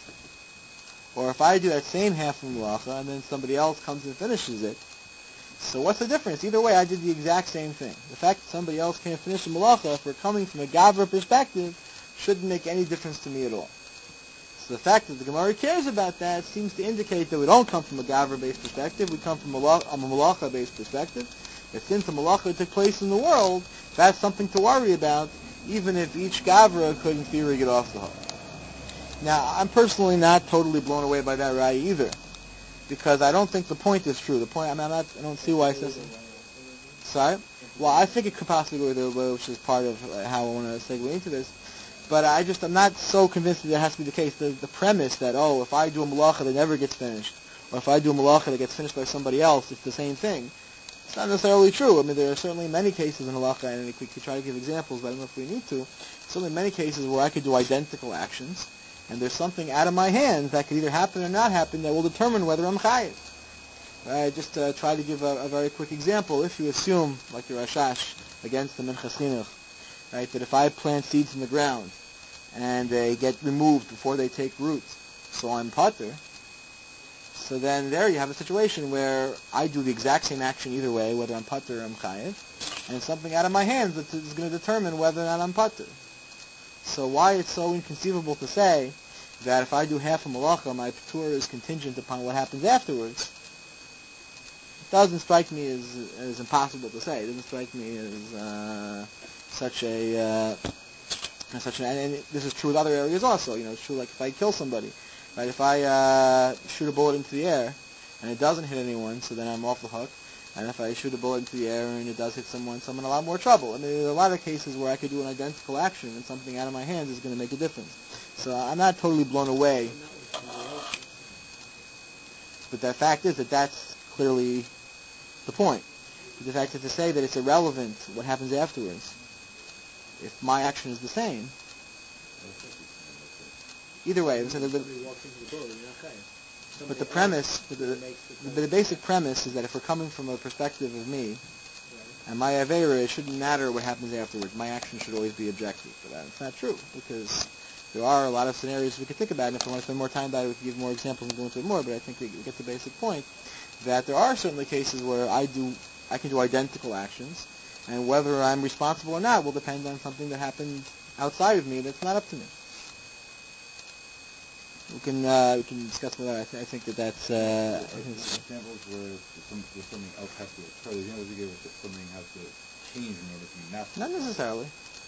or if I do that same half a malacha and then somebody else comes and finishes it, so what's the difference? Either way, I did the exact same thing. The fact that somebody else can't finish the malacha, if we're coming from a gavra perspective, shouldn't make any difference to me at all. So the fact that the Gemara cares about that seems to indicate that we don't come from a gavra-based perspective, we come from a malacha-based perspective. That since the malacha took place in the world, that's something to worry about, even if each gavra could in theory get off the hook. Now, I'm personally not totally blown away by that raya either, because I don't think the point is true. The point, I don't see why it says it. Sorry? Well, I think it could possibly go either way, which is part of how I want to segue into this. But I'm not so convinced that that has to be the case. The premise that, if I do a malacha that never gets finished, or if I do a malacha that gets finished by somebody else, it's the same thing. It's not necessarily true. I mean, there are certainly many cases in halacha, and we could try to give examples, but I don't know if we need to. Certainly many cases where I could do identical actions, and there's something out of my hands that could either happen or not happen that will determine whether I'm chayiv. Just to try to give a very quick example. If you assume, like your Rashash, against the Minchas Chinuch, right, that if I plant seeds in the ground, and they get removed before they take root, so I'm pater, so then there you have a situation where I do the exact same action either way, whether I'm pater or I'm chayiv, and it's something out of my hands that is going to determine whether or not I'm pater. So why it's so inconceivable to say that if I do half a malacha, my patur is contingent upon what happens afterwards, it doesn't strike me as impossible to say. It doesn't strike me as and this is true with other areas also. It's true like if I kill somebody, right? If I shoot a bullet into the air and it doesn't hit anyone, so then I'm off the hook. And if I shoot a bullet into the air and it does hit someone, so I'm in a lot more trouble. I mean, there are a lot of cases where I could do an identical action and something out of my hands is going to make a difference. So I'm not totally blown away. But the fact is that that's clearly the point. The fact is to say that it's irrelevant what happens afterwards. If my action is the same, either way. But the premise, the basic premise is that if we're coming from a perspective of me, and my avera, it shouldn't matter what happens afterwards. My action should always be objective. But that's not true, because there are a lot of scenarios we could think about, and if we want to spend more time about it, we can give more examples and go into it more, but I think we get the basic point, that there are certainly cases where I can do identical actions, and whether I'm responsible or not will depend on something that happened outside of me that's not up to me. We can discuss more. I think that's. Examples where something else has to occur. The examples you give us that something has to change in order to be natural. Not necessarily.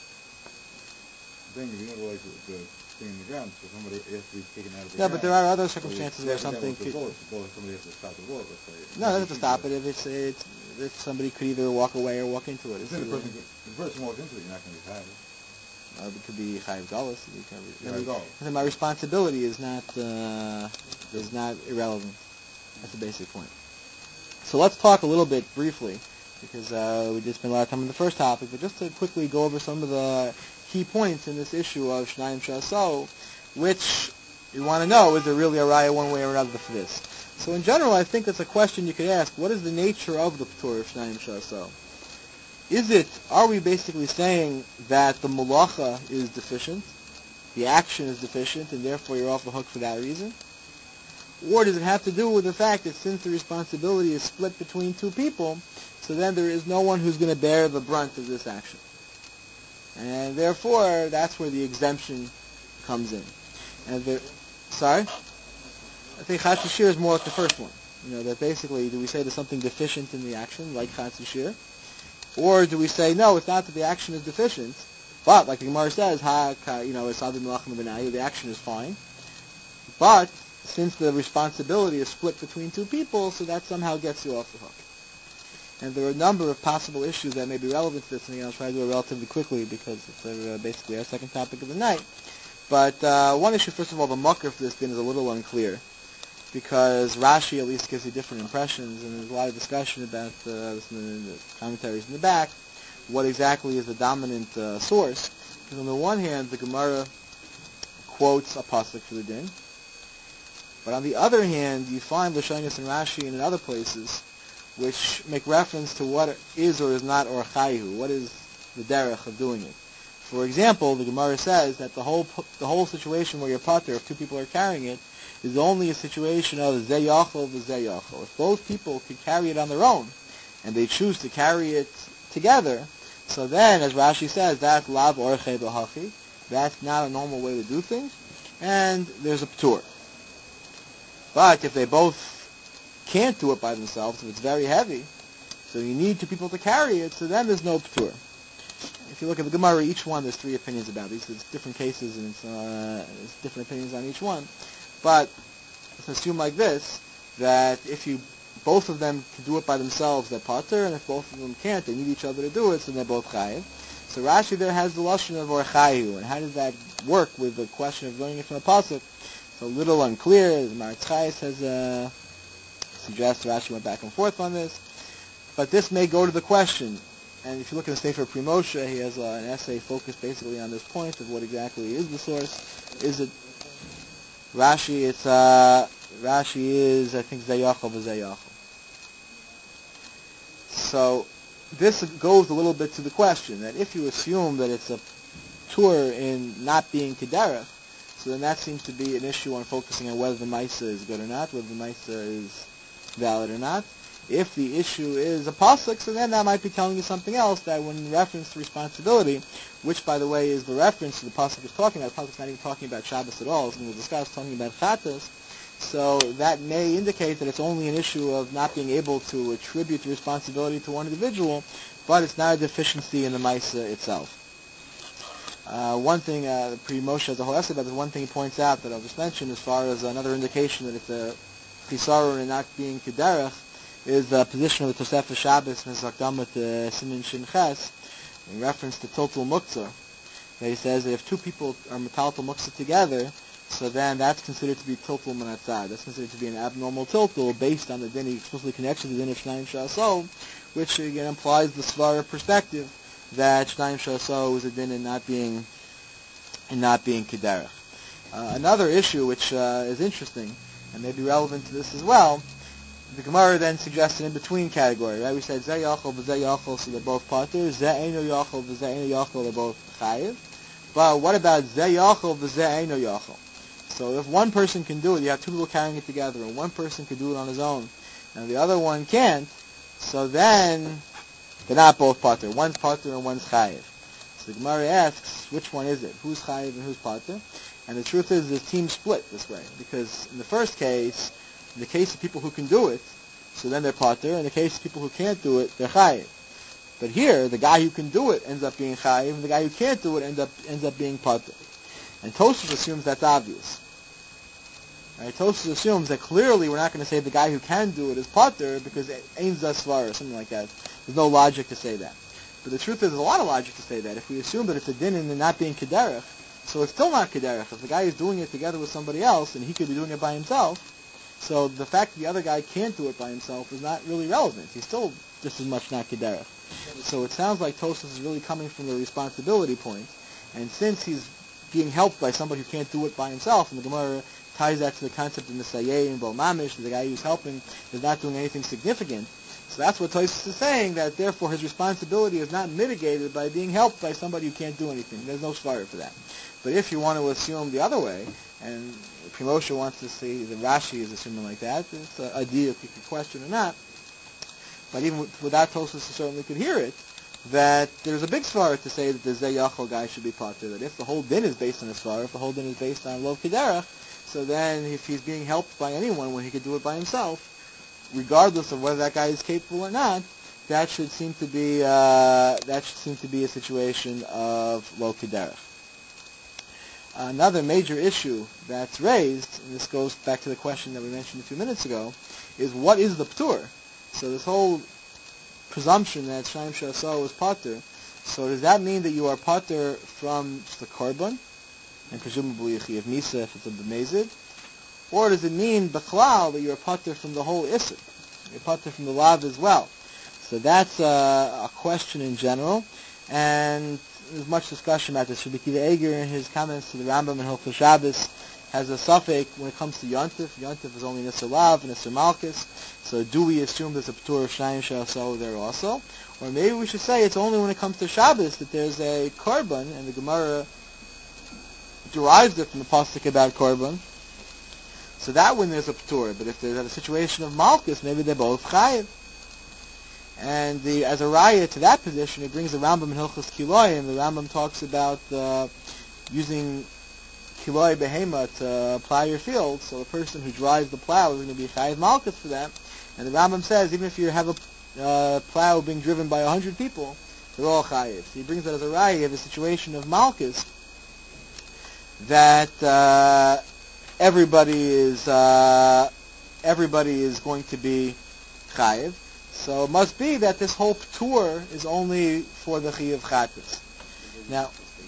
Then you know, like the thing in the ground, so somebody has to be taken out of the ground. Yeah, but there are other circumstances where something could. Somebody has to stop the bullet. Let's say. No, they have to stop it. If somebody could either walk away or walk into it. If the person walks into it, you're not going to be tired. It could be chayiv galus. My responsibility is not irrelevant. That's the basic point. So let's talk a little bit briefly, because we did spend a lot of time on the first topic, but just to quickly go over some of the key points in this issue of Shnayim Shaso, which you want to know, is there really a raya one way or another for this? So in general, I think that's a question you could ask. What is the nature of the P'tur of Shnayim Shaso? Are we basically saying that the malacha is deficient, the action is deficient, and therefore you're off the hook for that reason? Or does it have to do with the fact that since the responsibility is split between two people, so then there is no one who's going to bear the brunt of this action? And therefore, that's where the exemption comes in. And sorry? I think Chatz Shir is more like the first one. That basically, do we say there's something deficient in the action, like Chatz Shir? Or do we say, no, it's not that the action is deficient, but, like the Gemara says, the action is fine, but since the responsibility is split between two people, so that somehow gets you off the hook. And there are a number of possible issues that may be relevant to this, and I'll try to do it relatively quickly because it's basically our second topic of the night. But one issue, first of all, the mucker for this din is a little unclear, because Rashi at least gives you different impressions, and there's a lot of discussion about this in the commentaries in the back, what exactly is the dominant source. Because on the one hand, the Gemara quotes a pasuk for the din, but on the other hand, you find Lashonis and Rashi and in other places which make reference to what is or is not or chayu, what is the derech of doing it. For example, the Gemara says that the whole situation where you're pater, if two people are carrying it, is only a situation of zeh yachol v'zeh yachol. If both people could carry it on their own, and they choose to carry it together, so then, as Rashi says, that's lav orchei b'hachi. That's not a normal way to do things, and there's a p'tur. But if they both can't do it by themselves, if it's very heavy, so you need two people to carry it, so then there's no p'tur. If you look at the Gemara, each one, there's three opinions about these. It's different cases, and it's different opinions on each one. But let's assume like this, that if both of them can do it by themselves, they're pater, and if both of them can't, they need each other to do it, so they're both chayiv. So Rashi there has the lashon of or chayu, and how does that work with the question of learning it from a pasuk? It's a little unclear. The Maritz Chayes has suggests Rashi went back and forth on this, but this may go to the question. And if you look at the Sefer Pri Moshe, he has an essay focused basically on this point of what exactly is the source. Is it Rashi? It's Rashi is, I think, Zayachol v'Zayachol. So this goes a little bit to the question that if you assume that it's a tour in not being kederach, so then that seems to be an issue on focusing on whether the Maisa is good or not, whether the Maisa is valid or not. If the issue is a pasuk, so then that might be telling you something else, that when reference to responsibility, which, by the way, is the reference to the pasuk is talking about, the pasuk's not even talking about Shabbos at all, as we'll discuss, talking about Chatas, so that may indicate that it's only an issue of not being able to attribute the responsibility to one individual, but it's not a deficiency in the Maisa itself. One thing, Pri Moshe has a whole essay about this, one thing he points out that I'll just mention as far as another indication that it's a chisarun and not being kederach, is the position of the Tosefes Shabbos and Zakdamat Simin Shin Ches in reference to Tiltul Muktzah. He says that if two people are Metaltal Muktzah together, so then that's considered to be Tiltul Manatzah. That's considered to be an abnormal Tiltul based on the din he explicitly connects to the din of Shnayim Sha'aso, which again implies the Svara perspective that Shnayim Sha'aso is a din in not being Kederach. Another issue which is interesting and may be relevant to this as well, the Gemara then suggests an in-between category, right? We said Zeh Yachol v'Zeh Yachol, so they're both pater. Zeh Eino Yachol v'Zeh Eino Yachol, they're both chayiv. But what about Zeh Yachol v'Zeh Eino Yachol? So if one person can do it, you have two people carrying it together, and one person can do it on his own, and the other one can't, so then they're not both pater. One's pater and one's chayiv. So the Gemara asks, which one is it? Who's chayiv and who's pater? And the truth is, the team split this way, because in the first case, in the case of people who can do it, so then they're pater. In the case of people who can't do it, they're chayiv. But here, the guy who can do it ends up being chayiv, and the guy who can't do it ends up being pater. And Tosfos assumes that's obvious. Right? Tosfos assumes that clearly we're not going to say the guy who can do it is pater because ein zasvar or something like that. There's no logic to say that. But the truth is, there's a lot of logic to say that. If we assume that it's a din in not being kederach, so it's still not kederach. If the guy is doing it together with somebody else, and he could be doing it by himself, so the fact that the other guy can't do it by himself is not really relevant. He's still just as much not kederach. So it sounds like Tosfos is really coming from the responsibility point. And since he's being helped by somebody who can't do it by himself, and the Gemara ties that to the concept of Nisayeh and Bo Mamish, that the guy who's helping is not doing anything significant. So that's what Tosfos is saying, that therefore his responsibility is not mitigated by being helped by somebody who can't do anything. There's no svara for that. But if you want to assume the other way, and Primosha wants to see the Rashi is assuming like that, it's an idea if you could question or not. But even without Tosfos, you certainly could hear it, that there's a big svara to say that the Zeh Yachol guy should be patur, that if the whole din is based on a svara, if the whole din is based on Lov Kederach, so then if he's being helped by anyone when he could do it by himself, regardless of whether that guy is capable or not, that should seem to be a situation of Lov Kederach. Another major issue that's raised, and this goes back to the question that we mentioned a few minutes ago, is what is the ptur? So this whole presumption that Shnayim She'aseh was patur, so does that mean that you are patur from the korban, and presumably if you have misa if it's a b'mezid, or does it mean b'chlal that you are patur from the whole isser? You're patur from the lav as well. So that's a question in general, and there's much discussion about this. Rabbi Akiva Eiger, in his comments to the Rambam in Hilchos Shabbos, has a suffix when it comes to Yontif. Yontif is only an Isser Lav and Isser Malchus. So do we assume there's a Ptur of Shnayim She'aseh there also? Or maybe we should say it's only when it comes to Shabbos that there's a Korban, and the Gemara derives it from the pasuk about Korban. So that when there's a Ptur. But if there's a situation of Malchus, maybe they're both Chayiv. And as a raya to that position, it brings the Rambam in Hilchos Kiloyim. The Rambam talks about using Kiloy Behema to plow your field. So the person who drives the plow is going to be Chayiv Malchus for that. And the Rambam says, even if you have a plow being driven by 100 people, they're all Chayiv. So he brings that as a raya. You have a situation of Malchus that everybody is going to be Chayiv. So it must be that this whole ptur is only for the Chiyuv Chatas. Now,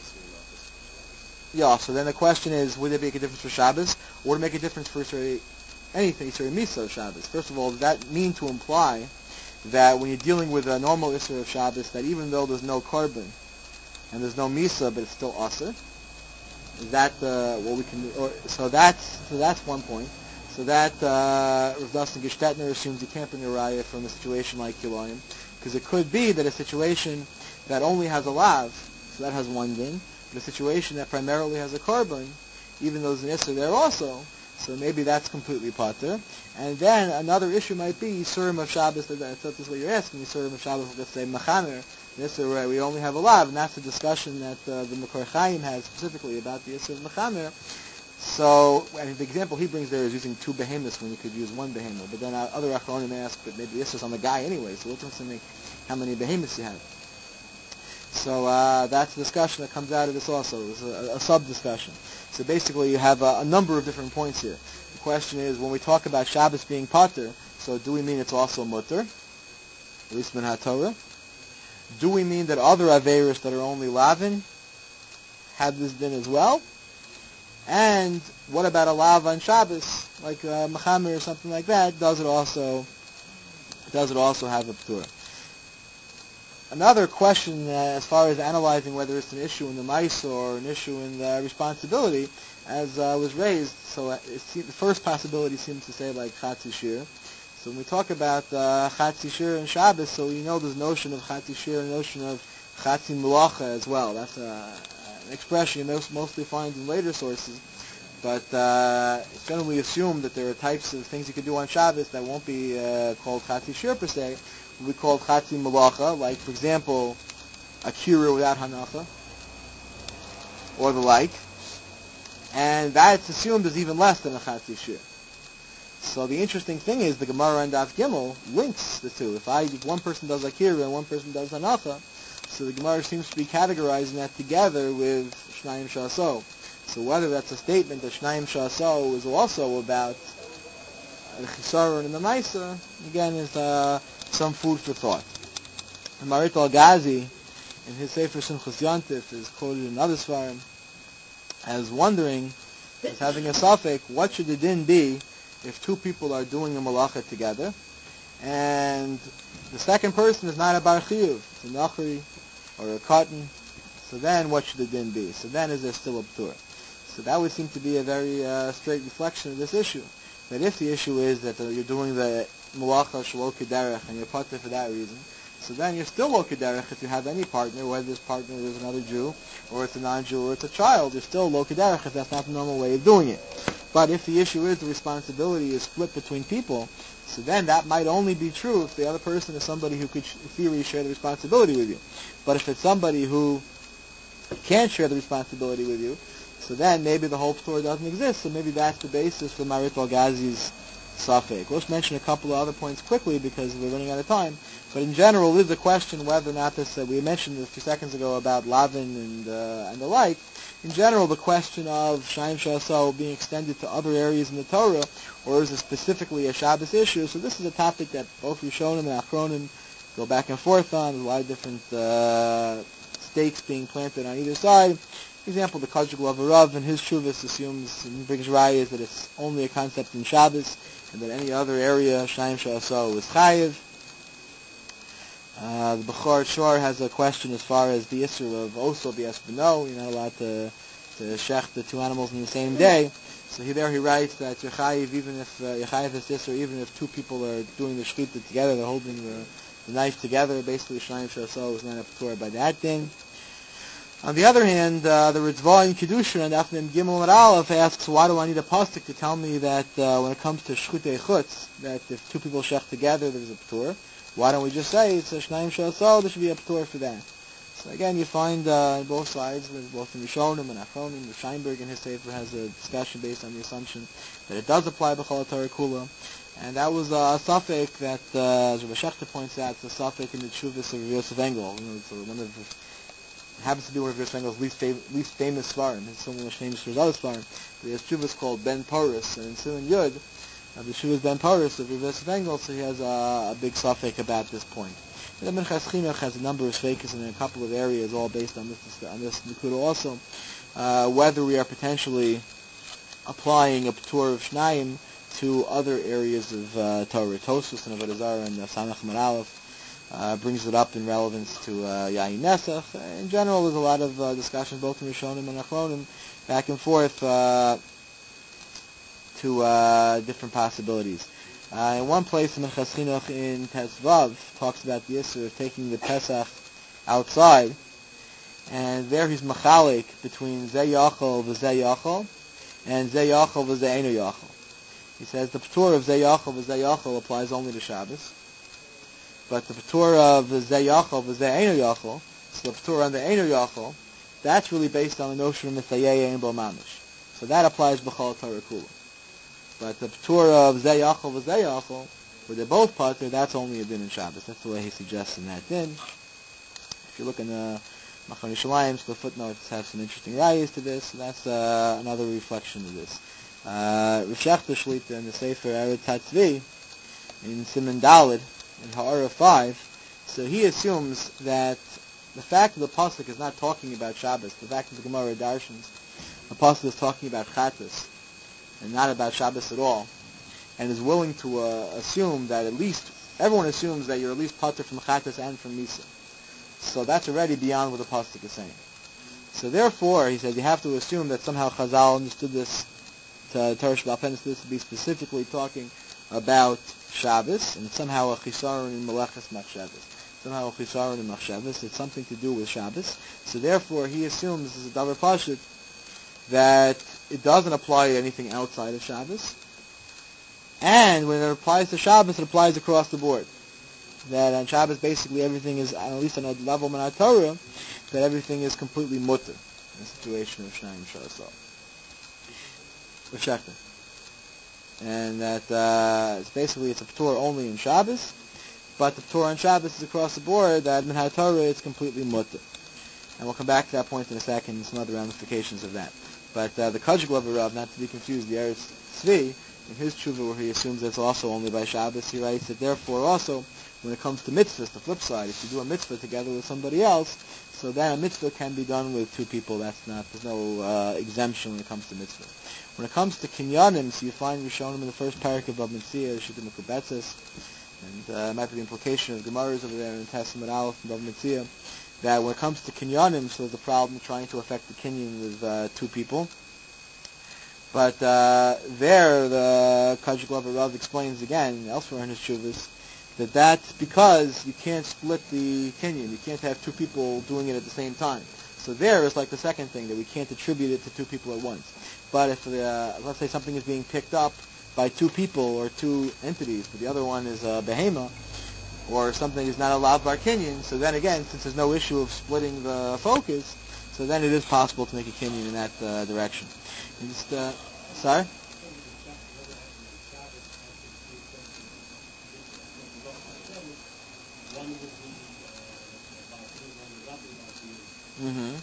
yeah, so then the question is, would it make a difference for Shabbos? Or would it make a difference for anything, Isser Misa of Shabbos? First of all, does that mean to imply that when you're dealing with a normal Isser of Shabbos, that even though there's no Korban and there's no Misa, but it's still Asr? Is that what we can? So that's one point. So that Rav Dustin Gestetner assumes you can't bring a raya from a situation like Kilayim, because it could be that a situation that only has a lav, so that has one din, but a situation that primarily has a korban, even though there's an issur there also, so maybe that's completely pater. And then another issue might be Yisurim of Shabbos, that's what you're asking, Yisurim of Shabbos, let's say Mechamer, an issur where we only have a lav, and that's a discussion that the Makor Chaim has specifically about the issur of Mechamer. So, I mean, the example he brings there is using two behemoths when you could use one behemoth. But then other Achronim ask, but maybe this is on the guy anyway, so what difference does it make how many behemoths you have? So that's a discussion that comes out of this also. It's a sub-discussion. So basically you have a number of different points here. The question is, when we talk about Shabbos being pater, so do we mean it's also mutter? At least min HaTorah? Do we mean that other Averis that are only lavin have this din as well? And what about a lav on Shabbos, like Mechamer or something like that? Does it also have a ptur? Another question, as far as analyzing whether it's an issue in the Maisa or an issue in the responsibility, as was raised. So the first possibility seems to say like Chatzi Shir. So when we talk about Chatzi Shir and Shabbos, so we know there's notion of Chatzi Shir and notion of Chatzi Melacha as well. That's an expression you mostly find in later sources, but it's generally assumed that there are types of things you can do on Shabbos that won't be called Chatzi Shir per se, will be called Chatzi Melacha, like, for example, a Kiru without Hanacha, or the like, and that's assumed is even less than a Chatzi Shir. So the interesting thing is the Gemara and Daf Gimel links the two. If one person does Akiru and one person does Hanacha, so the Gemara seems to be categorizing that together with Shnayim She'aseh. So whether that's a statement that Shnayim She'aseh is also about the Chisaron and the Maisa, again, is some food for thought. And Marit Al-Ghazi, in his Sefer Simchas Yontif, is quoted in other Svarim as wondering, as having a suffix, what should the din be if two people are doing a malacha together, and the second person is not a bar chiyuv, it's a nachri or a cotton, so then what should the din be? So then is there still a ptur? So that would seem to be a very straight reflection of this issue. That if the issue is that you're doing the malacha shelo kederech and you're pater for that reason, So then you're still Lokaderech if you have any partner, whether this partner is another Jew, or it's a non-Jew, or it's a child. You're still Lokaderech if that's not the normal way of doing it. But if the issue is the responsibility is split between people, so then that might only be true if the other person is somebody who could, in theory, share the responsibility with you. But if it's somebody who can't share the responsibility with you, so then maybe the whole Torah doesn't exist, so maybe that's the basis for Marit al-Ghazi's Safek. We'll just mention a couple of other points quickly because we're running out of time. But in general, there's a question whether or not this, we mentioned a few seconds ago about Lavin and the like. In general, the question of Shaim Shasal being extended to other areas in the Torah, or is it specifically a Shabbos issue? So this is a topic that both Rishonim and Achronim go back and forth on. There's a lot of different stakes being planted on either side. For example, the Kajik of Rav in his Shuvas assumes and brings rayas that it's only a concept in Shabbos, and that any other area, Shaim Shasal, is Chayiv. The Bechor Shor has a question as far as the issue of Oso B'Yes B'no. You're not allowed to shech the two animals in the same day. So he writes that Yechayiv, even if Yechayiv is this, or even if two people are doing the shechita together, they're holding the knife together, basically Shaim Shasal is not a Torah by that thing. On the other hand, the Ritzvah in Kedushin and Afnim Gimel and Aleph asks, why do I need a pasuk to tell me that when it comes to Shchutei Chutz, that if two people shech together, there's a P'tur? Why don't we just say it's a Shnayim Shasal, there should be a P'tur for that? So again, you find on both sides, both in Rishonim and Achronim, the Scheinberg in his Sefer has a discussion based on the assumption that it does apply B'chol Torah Kula. And that was a suffix that, as Rabbi Shechter points out, it's a suffix in the Tshuvas of Rabbi Yosef Engel. It's one of happens to be one of Yosef Engel's least famous svarim. It's someone most famous for his other svarim. But he has Tshuvas called Ben Porus, and in Silan Yud, the Tshuvas Ben Porus of Rabbi Yosef Engel, so he has a big suffix about this point. And the Minchas Chinuch has a number of sveikas in a couple of areas, all based on this Nikuda also, whether we are potentially applying a P'tur of Shnayim to other areas of Torah. Tosfos and Avodah Zarah and Samach Aleph brings it up in relevance to Yain Nesach. In general, there's a lot of discussion both in Rishonim and Achronim back and forth to different possibilities. In one place, Minchas Chinuch in Tesvav talks about the issue of taking the Pesach outside, and there he's machalik between Zeh Yachol v'Zeh Yachol and Zeh Yachol v'Zeh Eino Yachol. He says the P'tur of Zeh Yachol v'Zeh Yachol applies only to Shabbos, but the P'tur of Zeh Yachol v'Zeh Eino Yachol, so the P'tur on the Eino Yachol, that's really based on the notion of Mithayeh Ein Bo Mamish. So that applies B'chol Torah Kula. But the P'tur of Zeh Yachol v'Zeh Yachol, where they're both Pater, that's only a din in Shabbos. That's the way he suggests in that din. If you look in the Machon Yishalayim, so the footnotes have some interesting rayas to this, and that's another reflection of this. Rav Shechter Shlita in the Sefer Eretz Hatzvi, in Siman Daled, in Ha'ara 5, so he assumes that the fact that the pasuk is not talking about Shabbos, the fact that the Gemara Darshans, the pasuk is talking about Chatas, and not about Shabbos at all, and is willing to assume that at least, everyone assumes that you're at least pater from Chatas and from Misa. So that's already beyond what the pasuk is saying. So therefore, he says, you have to assume that somehow Chazal understood this, Torah Sheba'al Peh understood this to be specifically talking about Shabbos, and it's somehow a chisaron in Meleches Machshavos. Somehow a chisaron in Machshavos. It's something to do with Shabbos. So therefore, he assumes, this is a davar pashut, that it doesn't apply to anything outside of Shabbos. And when it applies to Shabbos, it applies across the board. That on Shabbos, basically everything is, at least on a level of Torah, that everything is completely mutter in the situation of Shnayim Shasal. And that it's basically it's a P'tur only in Shabbos, but the P'tur on Shabbos is across the board, that in Torah it's completely mutter. And we'll come back to that point in a second, some other ramifications of that. But the Kajik of Rav, not to be confused, the Eretz Tzvi, in his tshuva where he assumes that it's also only by Shabbos, he writes that therefore also, when it comes to mitzvahs, the flip side, if you do a mitzvah together with somebody else, so then a mitzvah can be done with two people. There's no exemption when it comes to mitzvah. When it comes to kinyanim, so you find Rishonim in the first parak of Bava Metzia, Shita Mekubetzes, and it might be the implication of Gemaras over there in Testament Aleph and Bava Metzia, that when it comes to kinyanim, so there's a problem trying to affect the kinyan with two people. But there, the Kajik Rav explains again, elsewhere in his Shuvas, that's because you can't split the kinyan. You can't have two people doing it at the same time. So there is like the second thing, that we can't attribute it to two people at once. But if, let's say something is being picked up by two people or two entities, but the other one is a behema, or something is not allowed by kinyan, so then again, since there's no issue of splitting the focus, so then it is possible to make a kinyan in that direction. And just, sorry? Mm-hmm.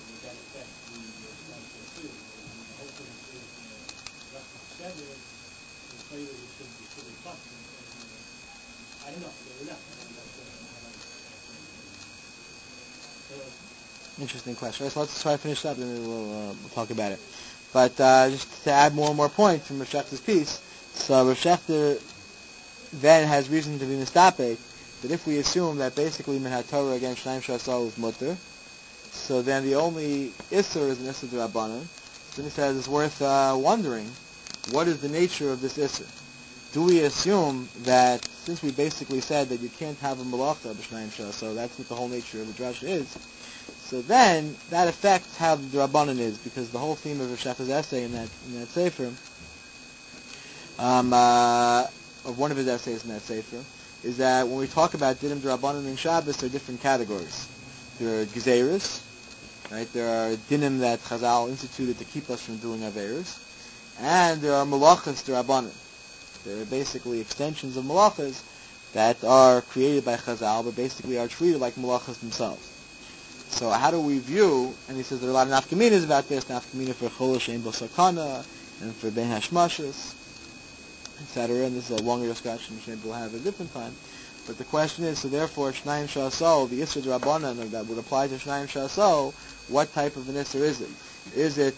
Interesting question. So let's try to finish up, and then we'll talk about it. But just to add more and more points from Rav Shechter's piece, so Rav Shechter then has reason to be mistapek that if we assume that basically min haTorah against Shnayim Shasol is mutter, so then the only Isser is an Isser d'Rabbanan. So he says it's worth wondering, what is the nature of this Isser? Do we assume that since we basically said that you can't have a malacha b'Shnayim Shasol, that's what the whole nature of the drush is, so then that affects how the Rabbanan is, because the whole theme of Rav Shechter's essay in that sefer, of one of his essays in that sefer, is that when we talk about dinim d'Rabbanan and Shabbos, there are different categories. There are gezeiros, right? There are dinim that Chazal instituted to keep us from doing averos, and there are malachas d'Rabbanan. There are basically extensions of malachas that are created by Chazal, but basically are treated like malachas themselves. So how do we view, and he says there are a lot of nafkaminas about this, nafkamina for chol she'en bo sakana, and for ben hashmashas, etc., and this is a longer discussion which maybe we'll have at a different time. But the question is, so therefore, Shnayim Shasol, the Isser D'Rabbanan that would apply to Shnayim Shasol, what type of an Isser is it? Is it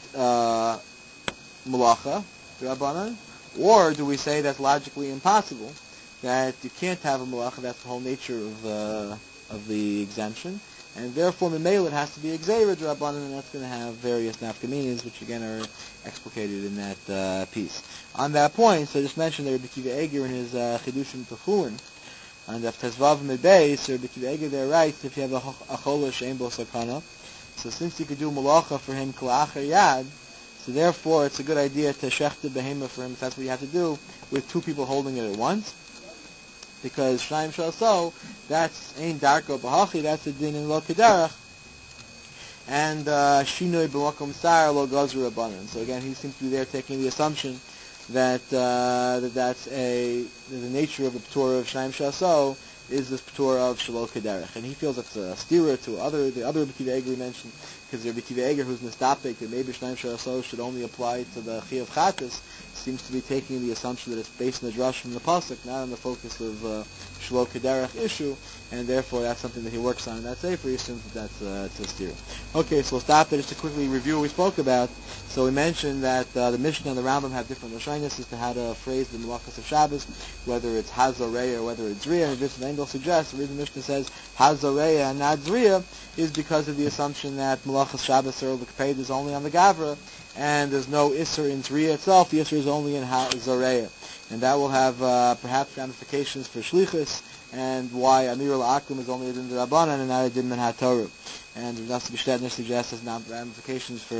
Malacha D'Rabbanan? Or do we say that's logically impossible, that you can't have a Malacha, that's the whole nature of the exemption, and therefore, Memel, it has to be Gzeira D'Rabbanan, and that's going to have various nafkaminas, which again are explicated in that piece. On that point, so I just mentioned that Rabbi Akiva Eiger in his Chidushim Tefillin, on the Tezvav Medbei, so Rabbi Akiva Eiger there writes, if you have a chola she'en bo sakana, so since you could do malacha for him k'la'achar yad, so therefore it's a good idea to shechter behema for him, if that's what you have to do, with two people holding it at once. Because Shnayim Shasol, that's Ein Darko B'Hachi, that's a din in Lo Kederach, and Shinoi B'Makom Sar Lo Gazru Rabbanan. So again, he seems to be there taking the assumption that that's the nature of the P'tur of Shnayim Shasol is this P'tur of Shelo Kederach. And he feels it's a stira to the other Rabbi Akiva Eiger we mentioned, because Rabbi Akiva Eiger, who's mistapek, that maybe Shnayim Shasol should only apply to the Chi of Chatas, seems to be taking the assumption that it's based on the drush from the pasuk, not on the focus of Shelo Kederach issue, and therefore that's something that he works on in that sefer. He assumes that that's a steer. Okay, so we'll stop there just to quickly review what we spoke about. So we mentioned that the Mishnah and the Rambam have different lashonos as to how to phrase the malachas of Shabbos, whether it's Hazoreya or whether it's Zriya. And this Engel suggests the reason the Mishnah says Hazoreya and not Zriya is because of the assumption that malachas Shabbos or the Kaped is only on the Gavra, and there's no Isser in Zriya itself. The Isser is only in Zoreya. And that will have perhaps ramifications for Shlichus, and why Amir al-Akum is only a din d'Rabbanan and not a din min haTorah. And Nasi Gestetner suggests as ramifications for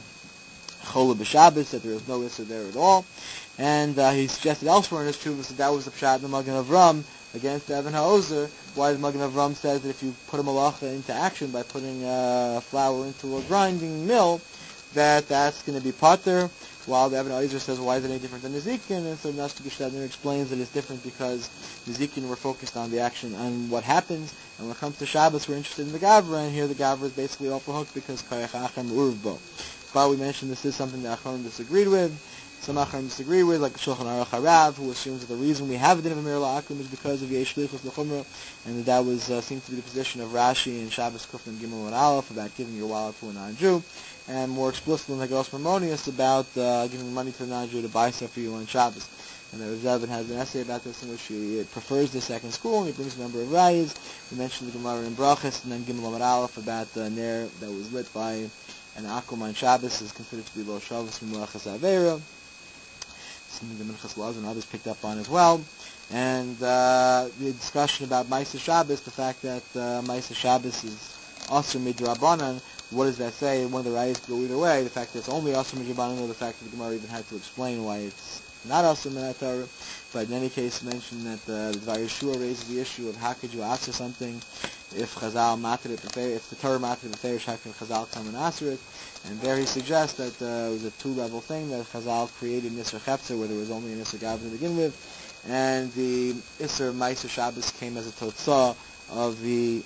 Chola b'Shabbos, that there is no Isser there at all. And he suggested elsewhere in his Chuvas that was the Pshat in the Magen Avram against Evan HaOzer, why the Magen Avram says that if you put a malacha into action by putting flour into a grinding mill, that's going to be pater, while the Evan HaOzer says, why is it any different than Nezikin? And so Nasi Gestetner explains that it's different because Nezikin were focused on the action, on what happens, and when it comes to Shabbos, we're interested in the Gavra, and here the Gavra is basically off the hook because Kayach Achem Urvbo. But we mentioned this is something that Acharon disagreed with. Some Acharon disagree with, like Shulchan Aruch Harav, who assumes that the reason we have a din of Amir al-Akum is because of Yesh Lichus L'Chumra, and that was seemed to be the position of Rashi in Shabbos Kufan Gimel and Aleph about giving your wallet to a non-Jew, and more explicitly in Hagos Maimonius about giving money to a non-Jew to buy stuff for you on Shabbos. And the Zevin has an essay about this in which he prefers the second school, and he brings a number of rayas. We mentioned the Gemara in Brachas, and then Gimel and Aleph about the Ner that was lit by an Akum on Shabbos is considered to be Lo Shabbos from Melachas Aveira. Something the Minchas Laz and others picked up on as well. And the discussion about Ma'aseh Shabbos, the fact that Ma'aseh Shabbos is Asur Midrabanan, what does that say? One of the rayas go either way. The fact that it's only Asur Midrabanan, or the fact that the Gemara even had to explain why it's not Asur Min HaTorah. But in any case, mentioned that the Dvar Yeshua raises the issue of how could you answer something if Chazal matter it, if the Torah matter it, how can Chazal come and answer it? And there he suggests that it was a two-level thing, that Chazal created Nisr Chepzer where there was only a Nisr Gav to begin with, and the Isser Ma'aseh Shabbos came as a Totzah of the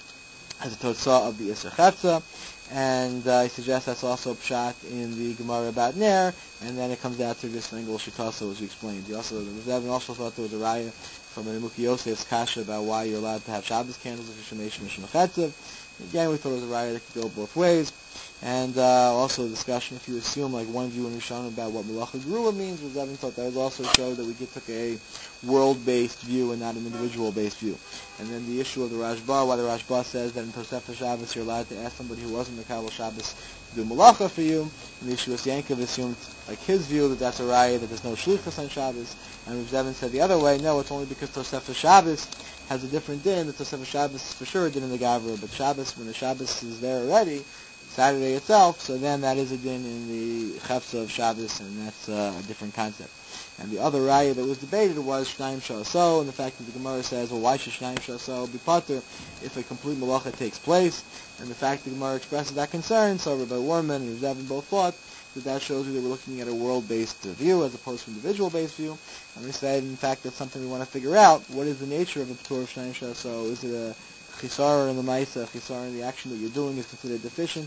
Isser Chepzer, and I suggest that's also pshat in the Gemara about Ner, and then it comes down to this Engel Shitasa, as we explained. The Rebbe also thought there was a raya from an Emuki Yosef's kasha about why you're allowed to have Shabbos candles if you're Shemesh Mishim Chetzev. Again, we thought it was a raya that could go both ways. And also a discussion, if you assume like one view in Rishon about what Malacha Gerua means, was Evan thought that was also showed that we took a world-based view and not an individual-based view. And then the issue of the Rashba, why the Rashba says that in Tosefta Shabbos you're allowed to ask somebody who wasn't Mekabel Shabbos to do Malacha for you. And the issue of Yankov assumed, like his view, that that's a raya, that there's no Shlichus on Shabbos. And Rav Zevin said the other way, no, it's only because Tosefta Shabbos has a different din. The Tosefta Shabbos is for sure a din in the Gavra, but Shabbos, when the Shabbos is there already, Saturday itself, so then that is a din in the Chefza of Shabbos, and that's a different concept. And the other raya that was debated was Shnaim Shaso, and the fact that the Gemara says, well, why should Shnaim Shaso be pater if a complete malacha takes place? And the fact that the Gemara expresses that concern, so Rabbi Warman and Rav Zevin both thought that shows you that we're looking at a world-based view as opposed to an individual-based view. And we said, in fact, that's something we want to figure out. What is the nature of the P'tur of Shnaim Shaso? Is it a chisar in the ma'isa, chisar in the action that you're doing is considered deficient?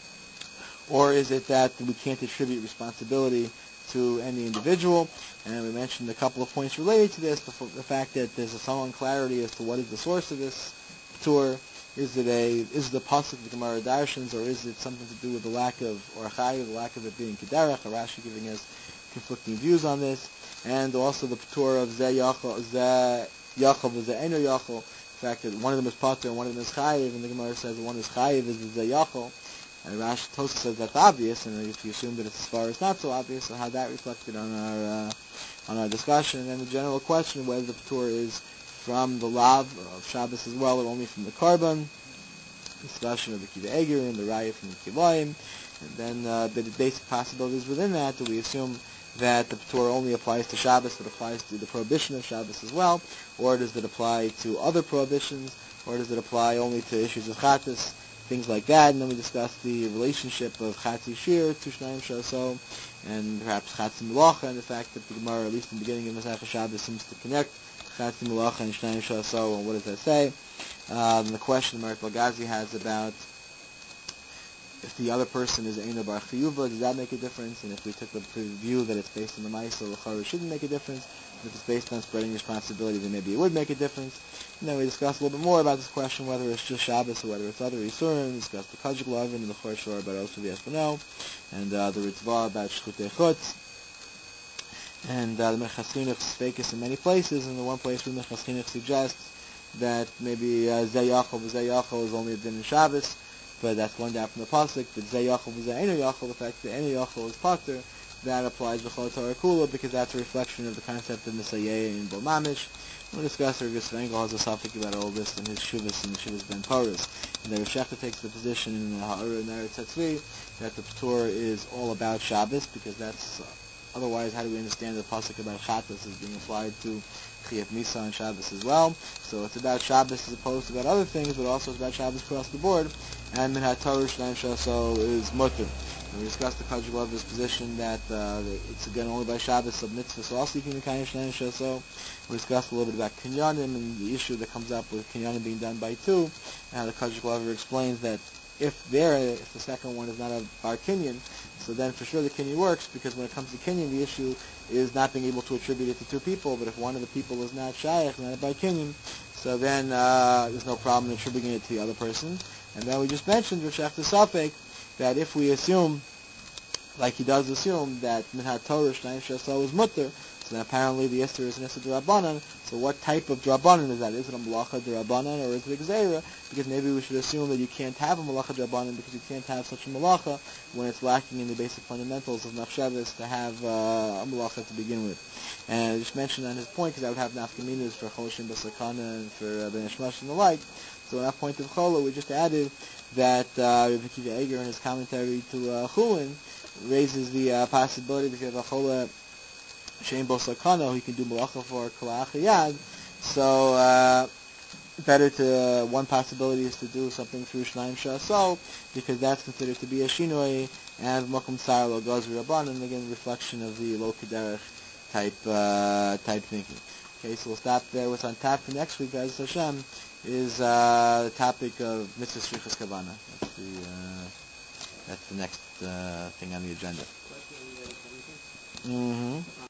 Or is it that we can't attribute responsibility to any individual? And we mentioned a couple of points related to this. The fact that there's some unclarity as to what is the source of this tour. Is it the pasuk of the Gemara Darshans, or is it something to do with the lack of Orachai, the lack of it being Kederach? Rashi giving us conflicting views on this. And also the P'tur of Zeh Yachol, Zeh Eno Yachol. The fact that one of them is Pater and one of them is Chayiv, and the Gemara says that one is Chayiv is the Zeh Yachol. And Rashi Tosfos says that's obvious, and if you assume that it's as far as not so obvious, so how that reflected on our discussion. And then the general question whether the P'tur is from the Lav of Shabbos as well, or only from the Karban. Discussion of the Kiva Eger and the Raya from the Kivaim. And then the basic possibilities within that. Do we assume that the P'tur only applies to Shabbos, that applies to the prohibition of Shabbos as well? Or does it apply to other prohibitions? Or does it apply only to issues of Chatas? Things like that, and then we discussed the relationship of Chatzi Shir to Shnaim Shaso, and perhaps Chatzi Melacha, and the fact that the Gemara, at least in the beginning of Masechah Shabbos, seems to connect Chatzi Melacha and Shnaim Shaso, and what does that say? And the question Mark Balgazi has about if the other person is Eino Bar Chiyuva, does that make a difference? And if we took the view that it's based on the Ma'aseh, L'chara shouldn't make a difference. If it's based on spreading responsibility, then maybe it would make a difference. And then we discussed a little bit more about this question, whether it's just Shabbos or whether it's other Yisurim. We discussed the Kajik Lavin and the Chor Shor about also the Espano, and the Ritzvah about Shchutei Chutz, and the Mechas Chinuch's Fakis in many places, and the one place where Mechas Chinuch suggests that maybe Zeh Yachol is only a din in Shabbos, but that's one down from the pasuk. But Zeh Yachol Zeh Eno Yachol, the fact that Eno Yachol is pater, that applies b'chol Torah Kula, because that's a reflection of the concept of Misayeh and Bo Mamish. We'll discuss Rav Yosef Engel has a suffix about all this in his Shuvas and the Shuvas Ben Paras. And the Rav Shechta takes the position in the Ha'ara and Eretz Tzvi that the P'tur is all about Shabbos, because that's otherwise how do we understand the pasuk about Chatas as being applied to Chiyat Misa and Shabbos as well? So it's about Shabbos as opposed to about other things, but also it's about Shabbos across the board. And Min HaTorah Shnaim Shaso is mutter. And we discussed the Kajik Lav's position that it's again only by Shabbos of mitzvah, so also keeping the Kayin Shnaim Shaso. We discussed a little bit about Kinyanim and the issue that comes up with Kinyanim being done by two, and how the Kajik Lav explains that if the second one is not a bar Kinyan, so then for sure the Kinyan works, because when it comes to Kinyan, the issue is not being able to attribute it to two people, but if one of the people is not Shaykh, not a bar Kinyan, so then there's no problem in attributing it to the other person. And then we just mentioned Rav Shechta Safek that if we assume, like he does assume, that Min HaTorah Shnaim Shaso is mutter, so So then apparently the Isser is an Isser D'Rabbanan. So what type of D'Rabbanan is that? Is it a Malacha D'Rabbanan or is it a Gzeira? Because maybe we should assume that you can't have a Malacha D'Rabbanan because you can't have such a Malacha when it's lacking in the basic fundamentals of Nafshavas to have a Malacha to begin with. And I just mentioned on his point because I would have Nafkaminas for Choshim Basakana and for Ben Ishmash and the like. So on that point of Chola, we just added that Rabbi Akiva Eger in his commentary to Chulin raises the possibility that if you have a Chola Shein Bo Sakana, he can do Malacha for Kala Achiyad. So better to, one possibility is to do something through Shnaim Sha'asol, because that's considered to be a Shinoi, and Makom Tsar Lo Gazri Rabban, and again, reflection of the Lo Kederech type thinking. Okay, so we'll stop there. What's on tap for next week, guys, Hashem, is the topic of Mitzvah Shrichas Kavana. That's the next thing on the agenda. Question, are you ready for anything? Mm-hmm.